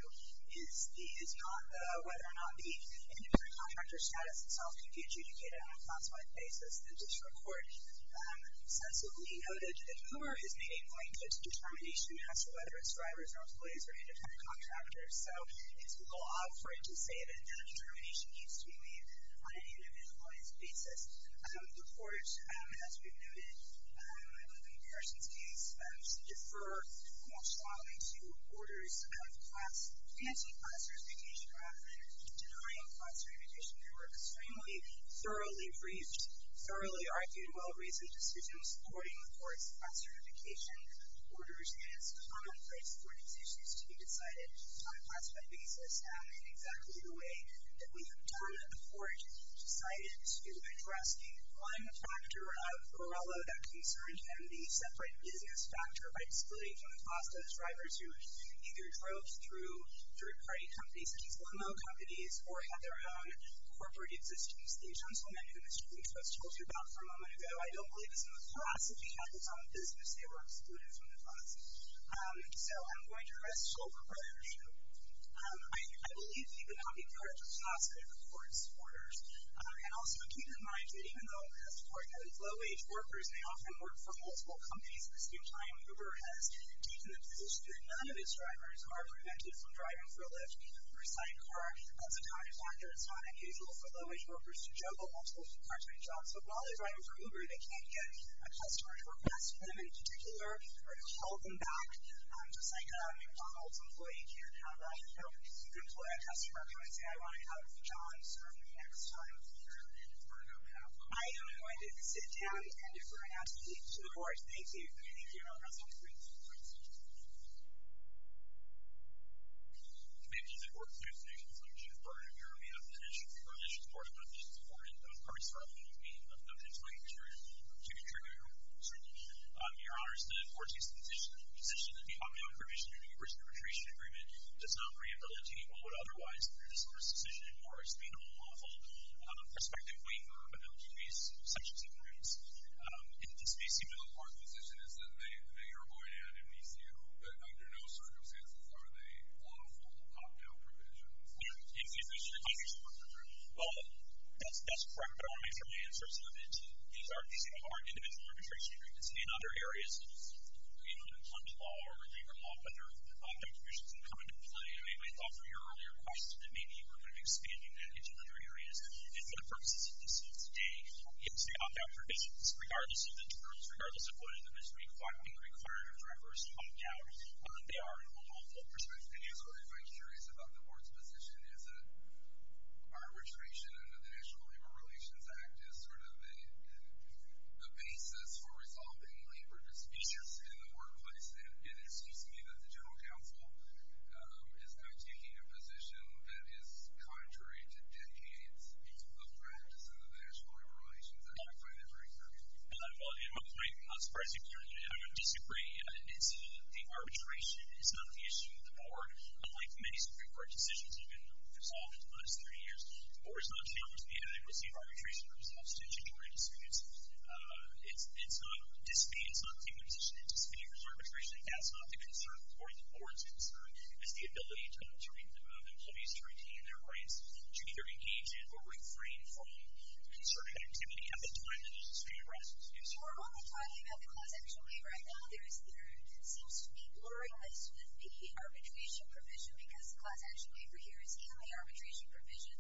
is not whether or not the independent contractor status itself can be adjudicated on a class-wide basis. The district court sensibly noted that Uber has made a blanket determination as to whether its drivers are employees or independent contractors. So it's a little odd for it to say that that determination needs to be made on an individualized basis. The court, as we've noted, I believe in Carson's case, should defer more strongly to orders of granting class certification rather than denying class certification. They were extremely thoroughly briefed, thoroughly argued, well-reasoned decisions supporting the court's class certification orders, and it's commonplace for these issues to be decided on a class-wide basis in exactly the way that we have done. The court decided to address the one factor of Borrello that concerned him, the separate business factor, by excluding from the class those drivers who either drove through third-party companies such as limo companies or had their own corporate existence. The gentleman who Mr. Boutros told you about for a moment ago, I don't believe is in the class. If he had his own business, they were excluded from the class. So I'm going to rest over proprietorship. I believe he would not be part of the class under the court's orders. And also keep in mind that even though, as the court noted, low-wage workers may often work for multiple companies at the same time, Uber has taken the position that none of its drivers are prevented from driving for Lyft or Sidecar. That's a common factor. It's not unusual for low-wage workers to juggle multiple part-time jobs. So while they're driving for Uber, they can't get a customer to request them in particular or to call them back, just like a McDonald's employee can't have a customer come and say, I want to have John serve me next time. I am going to sit down and defer now to the board. Thank you. Thank you. Maybe the board of communications like Chief Berger here on behalf of the National Relations Board of the Board of Parties for being of its material to contribute. Your Honors, the court takes the position that the opt-out provision in the Uber's arbitration agreement does not rehabilitate what would otherwise, under this court's decision in Morris, be an unlawful prospective waiver of LTA's sections of agreements. In this case, even though the court's position is that they are going to add an ECU, but under no circumstances are they lawful opt-out provisions. Well, that's correct, but I want to make sure my answer is limited to these are individual arbitration agreements. In other areas of employment law or labor law, whether opt-out provisions can come into play. I mean, I thought from your earlier question that maybe you were going to be expanding that into other areas. And for the purposes of this today, it's the opt-out provisions, regardless of the terms, regardless of what is being required of drivers to opt out, they are an unlawful prospective. And here's what I find curious about the board's position is that arbitration under the National Labor Relations Act is sort of the basis for resolving labor disputes in the workplace. And it seems to me that the General Counsel is now taking a position that is contrary to decades of practice in the National Labor Relations Act. I find that very curious. Well, in my point, not surprisingly, I would disagree. It's the arbitration is not the issue. The board, unlike many Supreme Court decisions that have been resolved in the last 30 years, the board is not challenging the adequacy of arbitration that resolves statutory disputes. It's not dispute. It's not taking a position in dispute versus arbitration. That's not the concern. The board's concern is the ability to employees to retain their rights to either engage in or refrain from concerted activity at the time that the dispute arises. So we're only talking about the class action waiver right now. There seems to be blurring this with the arbitration provision because the class action waiver here is in the arbitration provision.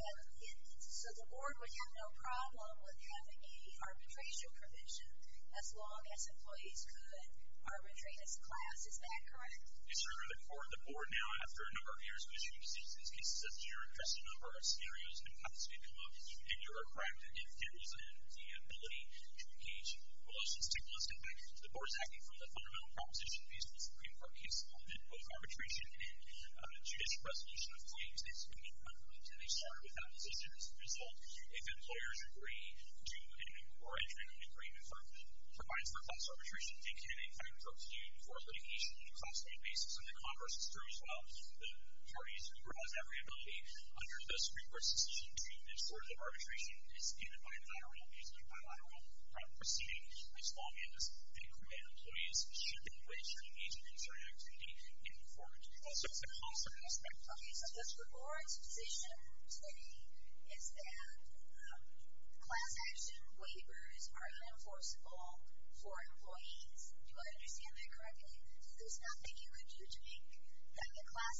So the board would have no problem with having a arbitration provision as long as employees could arbitrate as a class. Is that correct? Yes, sir. The board now, after a number of years of issuing decisions, says you're addressing a number of scenarios and paths may come up, and you're correct that if there was the ability to engage in relations, take a step back. The board is acting from the fundamental proposition based on the Supreme Court case law that both arbitration and judicial resolution of claims is commitment. And they started with that position as a result. If employers agree to or enter into an agreement provides for class arbitration, they can in fact preclude for litigation on a class-wide basis, and the converse is true as well. The parties who has every ability under the Supreme Court's decision to ensure that arbitration is in a bilateral proceeding as long as they permit employees should they wish to engage in concerted activity in court. Also, it's the concert aspect. Okay, so the board's position today is that class action waivers are unenforceable for employees. Do I understand that correctly? There's nothing you could do to make that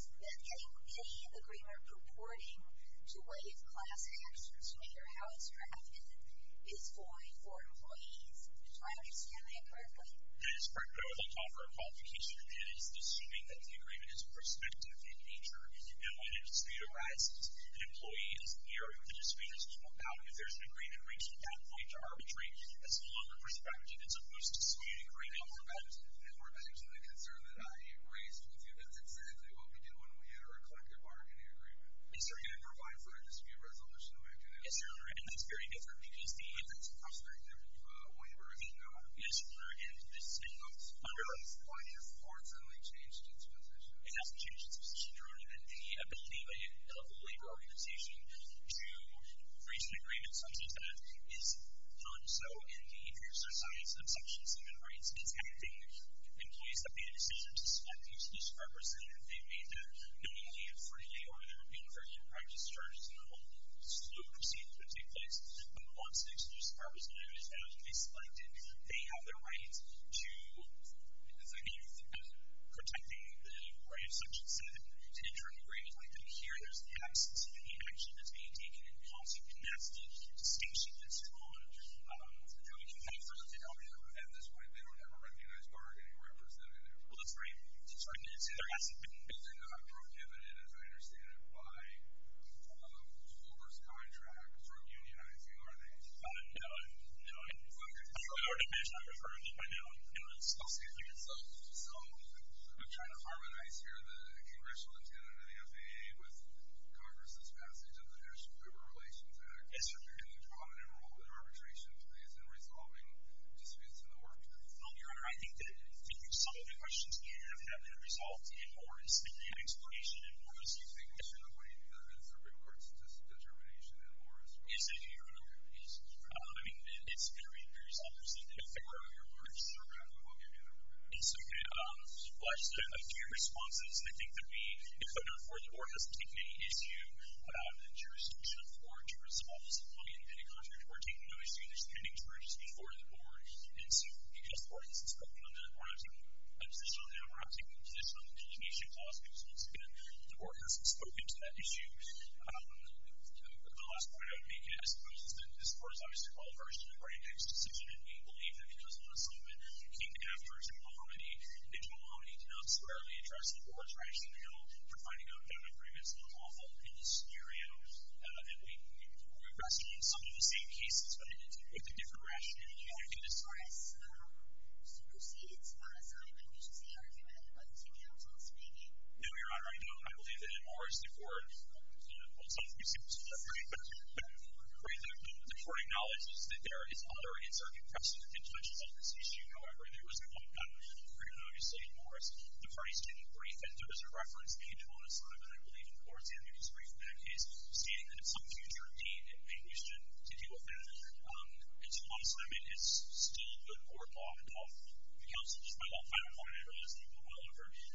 any agreement purporting to waive class actions, no matter how it's drafted, is void for employees. Do I understand that correctly? That is correct, but I would like to offer a qualification, and that is assuming that the agreement is prospective in nature, and when a dispute arises, an employee is near the dispute has come about. If there's an agreement reached at that point to arbitrate, that's no longer prospective. It's supposed to sway an agreement. We're back to the concern that I raised with you. That's exactly what we do when we enter a collective bargaining agreement. Yes, sir. And provide for a dispute resolution mechanism. Yes, sir. And that's very different because that's a prospective waiver. Yes, sir. And this is why has the board suddenly changed its position? It hasn't changed its position, Your Honor. The ability of a labor organization to reach an agreement such as that is done so in the exercise of Section 7 rights. It's acting. Employees have made a decision to select the exclusive representative. They've made that knowingly and freely, or there would be very little practice charges and a whole slew of proceedings would take place. But once the exclusive representative is found to be selected, they have the right to protecting the right of Section 7 to enter an agreement like that. Here, there's the absence of any action that's being taken in concert, and that's the distinction that's drawn. That we can have for the at this point, they don't have a recognized bargaining representative. Well, that's right. That's right. There hasn't been. They're not prohibited, as I understand it, by Uber's contract from unionizing, are they? No. I would imagine I would have heard of it by now. So I'm trying to harmonize here the congressional intent under the FAA with Congress's passage of the National Labor Relations Act. Yes, sir. And the prominent role that arbitration plays in resolving disputes in the workplace. Well, Your Honor, I think that some of the questions we have been resolved in Morris, and the explanation in Morris. Do you think we should await the Supreme Court's determination in Morris? Yes, I do, Your Honor. Yes. I mean, it's going to be very self-evident in February or March. Sure, we'll give you another minute. Yes, okay. Well, I just have a few responses. I think that if the board hasn't taken any issue about the jurisdiction of the board to resolve this employee independent contract, we're taking no issue. There's pending charges before the board. And so, because the board hasn't spoken on that, we're not taking a position on that. We're not taking a position on the delegation clause because, once again, the board hasn't spoken to that issue. The last point I would make, I suppose, is that this court is obviously well versed in the Brand X decision, and we believe that because of the assignment came after General Harmony, and General Harmony did not squarely address the board's rationale for finding out that agreements are unlawful in this scenario, that we rest on some of the same cases, but with a different rationale. As far as supersedes on assignment, which is the argument that the counsel is making. No, Your Honor, I don't. I believe that in Morris, the court, well, some of these things are great, but the court acknowledges that there is other in-circuit precedent that touches on this issue. However, there was one done pretty obviously in Morris. The parties didn't brief it. There was a reference made to on assignment, I believe, in the court's amicus brief in that case, stating that at some future date it may wish to deal with that. And so on assignment is still good board law. The counsel, just my final point, I realize that I'm well over.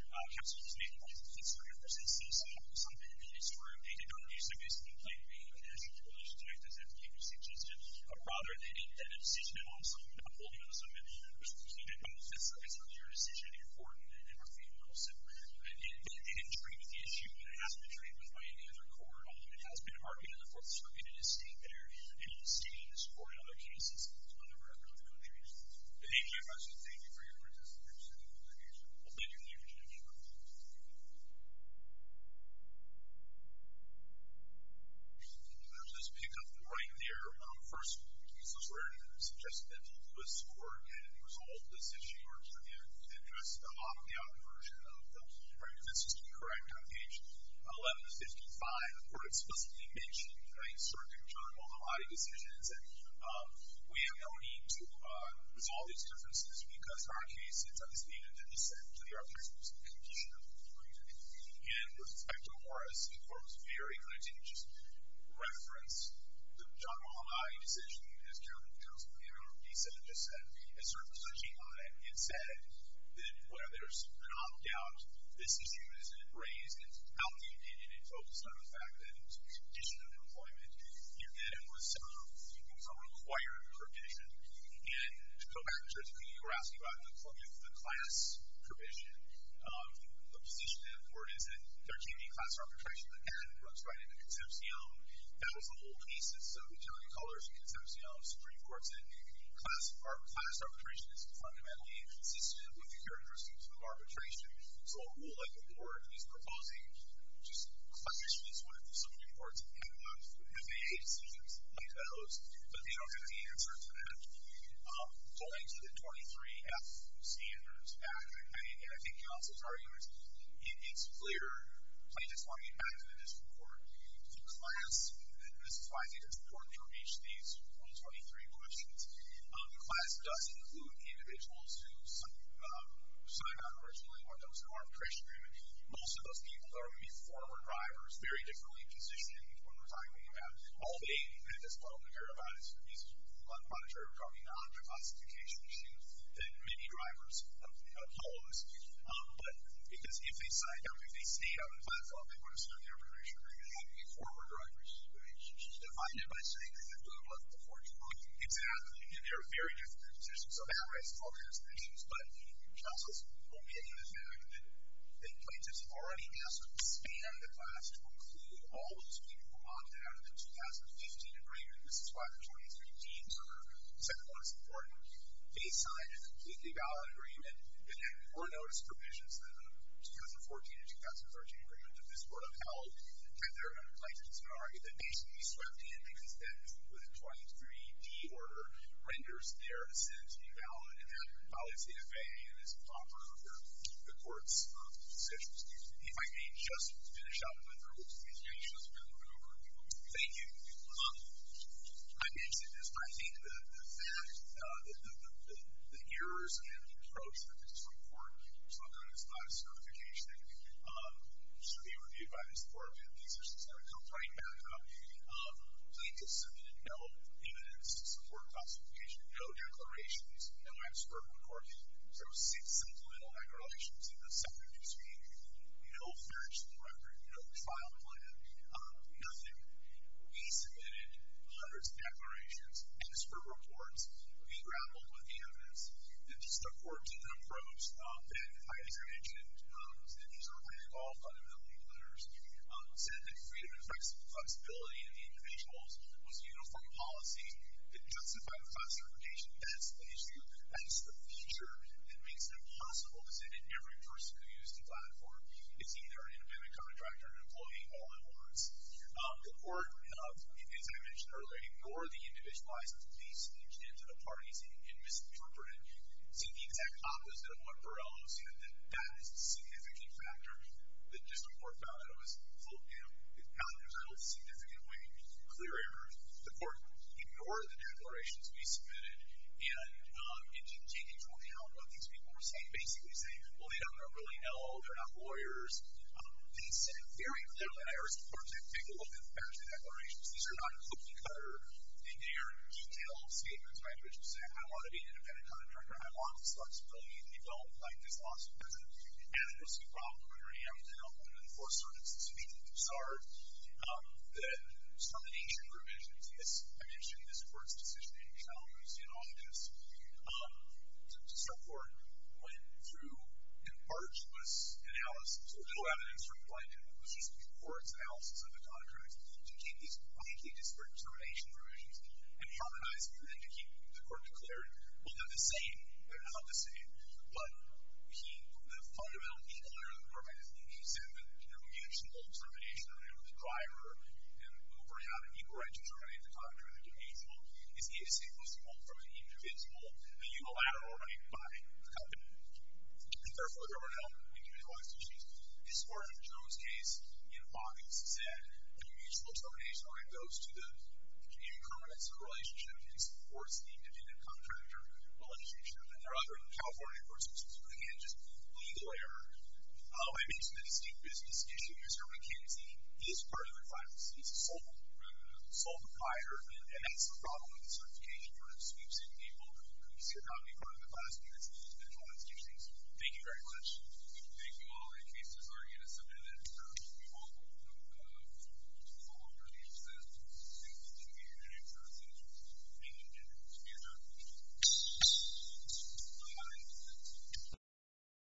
so he's making points that the Fifth Circuit presents something that is true. They did not do so based on the plain reading of the National Relations Act, as I believe you suggested, rather than a decision on something, not holding on something, which was concluded by the Fifth Circuit's earlier decision in Horton and Murphy-Mills. So they didn't treat with the issue, and it hasn't been treated with by any other court, although it has been argued in the Fourth Circuit in his state there, and in the state in this court in other cases on the record of the country. Thank you. Thank you for your participation. Well, thank you for the opportunity. I'll just pick up right there. First, Mr. Swearing suggested that the Lewis court had resolved this issue or addressed the opt-out version of the right. This is incorrect. On page 1155, the court explicitly mentioned the Ninth Circuit John Mohammadi decision and said, we have no need to resolve these differences because in our case, it's undisputed that the assent to the arbitration was a condition of employment. And with respect to Morris, the court was very good to just reference the John Mohammadi decision as counsel just said, as sort of touching on it. It said that where there's an opt-out, this issue isn't raised. It's out the opinion. It focused on the fact that it was a condition of employment and that it was a required provision. And to go back to what you were asking about the class provision, the position of the court is that there can be class arbitration, but that runs right into Concepcion. That was the whole thesis of Italian Colors and Concepcion. The Supreme Court said class arbitration is fundamentally inconsistent with the characteristics of arbitration. So a rule like the board is proposing just clashes with the Supreme Court's FAA decisions like those, but they don't have the answer to that. Going to the 23F standards, and I think counsel's arguments, it's clear, plaintiffs want to get back to the district court. The class, and this is why I think it's important to reach these 123 questions, the class does include the individuals who signed on originally when there was an arbitration agreement. Most of those people are going to be former drivers, very differently positioned when we're talking about all they at this point will care about is monetary recovery, not the classification issue that many drivers oppose. But because if they signed up, if they stayed on the platform, they would have signed the arbitration agreement. They have to be former drivers. She's defined it by saying they have to have left before 20. Exactly. And they're very different positions. So that raises all kinds of issues. But counsel's omitting the fact that plaintiffs have already asked to expand the class to include all those people who opted out of the 2015 agreement. This is why the 23 teams are the second one is important. They signed a completely valid agreement that had more notice provisions than the 2014 and 2013 agreement that this court upheld. And their plaintiffs would argue that basically swept in because then the 23D order renders their assent invalid, and that violates the FAA and is improper under the court's decisions. If I may just finish up with the rules of communication. Thank you. I mentioned this, but I think the fact that the errors and the approach that the district court took on this class certification should be reviewed by this court. These issues are going to come right back up. Plaintiffs submitted no evidence to support classification, no declarations, no expert report. There were 6 supplemental declarations in the second dispute. No factual record, no trial plan, nothing. We submitted hundreds of declarations, expert reports. We grappled with the evidence. The district court took an approach that, as I mentioned, and these are, I think, all fundamental legal letters, said that freedom and flexibility in the individuals was a uniform policy that justified the class certification. That's the issue. That's the feature that makes it impossible to say that every person who used the platform is either an independent contractor or an employee all at once. The court, as I mentioned earlier, ignored the individualized police intent of the parties and misinterpreted. See, the exact opposite of what Borrello said, that is a significant factor. The district court found that it was not entitled to significant weight. Clear error. The court ignored the declarations we submitted and it didn't take into account what these people were saying, basically saying, well, they don't really know, they're not lawyers. They said very clearly, and I urge the court to take a look at the factual declarations. These are not cookie cutter. They are detailed statements by individuals saying, I want to be an independent contractor. I want this flexibility. They don't like this lawsuit. That's an bankruptcy problem under Amdale, under the Fourth Circuit's decision to SARD, that termination provisions, I mentioned this court's decision in Chalmers in August, to support went through an arduous analysis with no evidence from the plaintiff. It was just the court's analysis of the contract to keep these widely disparate termination provisions and harmonize them, and then to keep the court declared, well, they're the same. They're not the same. But the fundamental legal error of the court, he said that mutual termination of the driver and Uber had an equal right to terminate the contract of mutual is indistinguishable from an individual, a unilateral right by the company. And therefore, there were no individualized issues. This court in Jones' case in August said that mutual termination right goes to the impermanence of the relationship and supports the independent contractor relationship. And there are other California courts, which is, again, just legal error. I mentioned the distinct business issue. Mr. McKenzie is part of the class. He's a sole proprietor, and that's the problem with the certification for sweepsing people who should not be part of the class because of individualized issues. Thank you very much.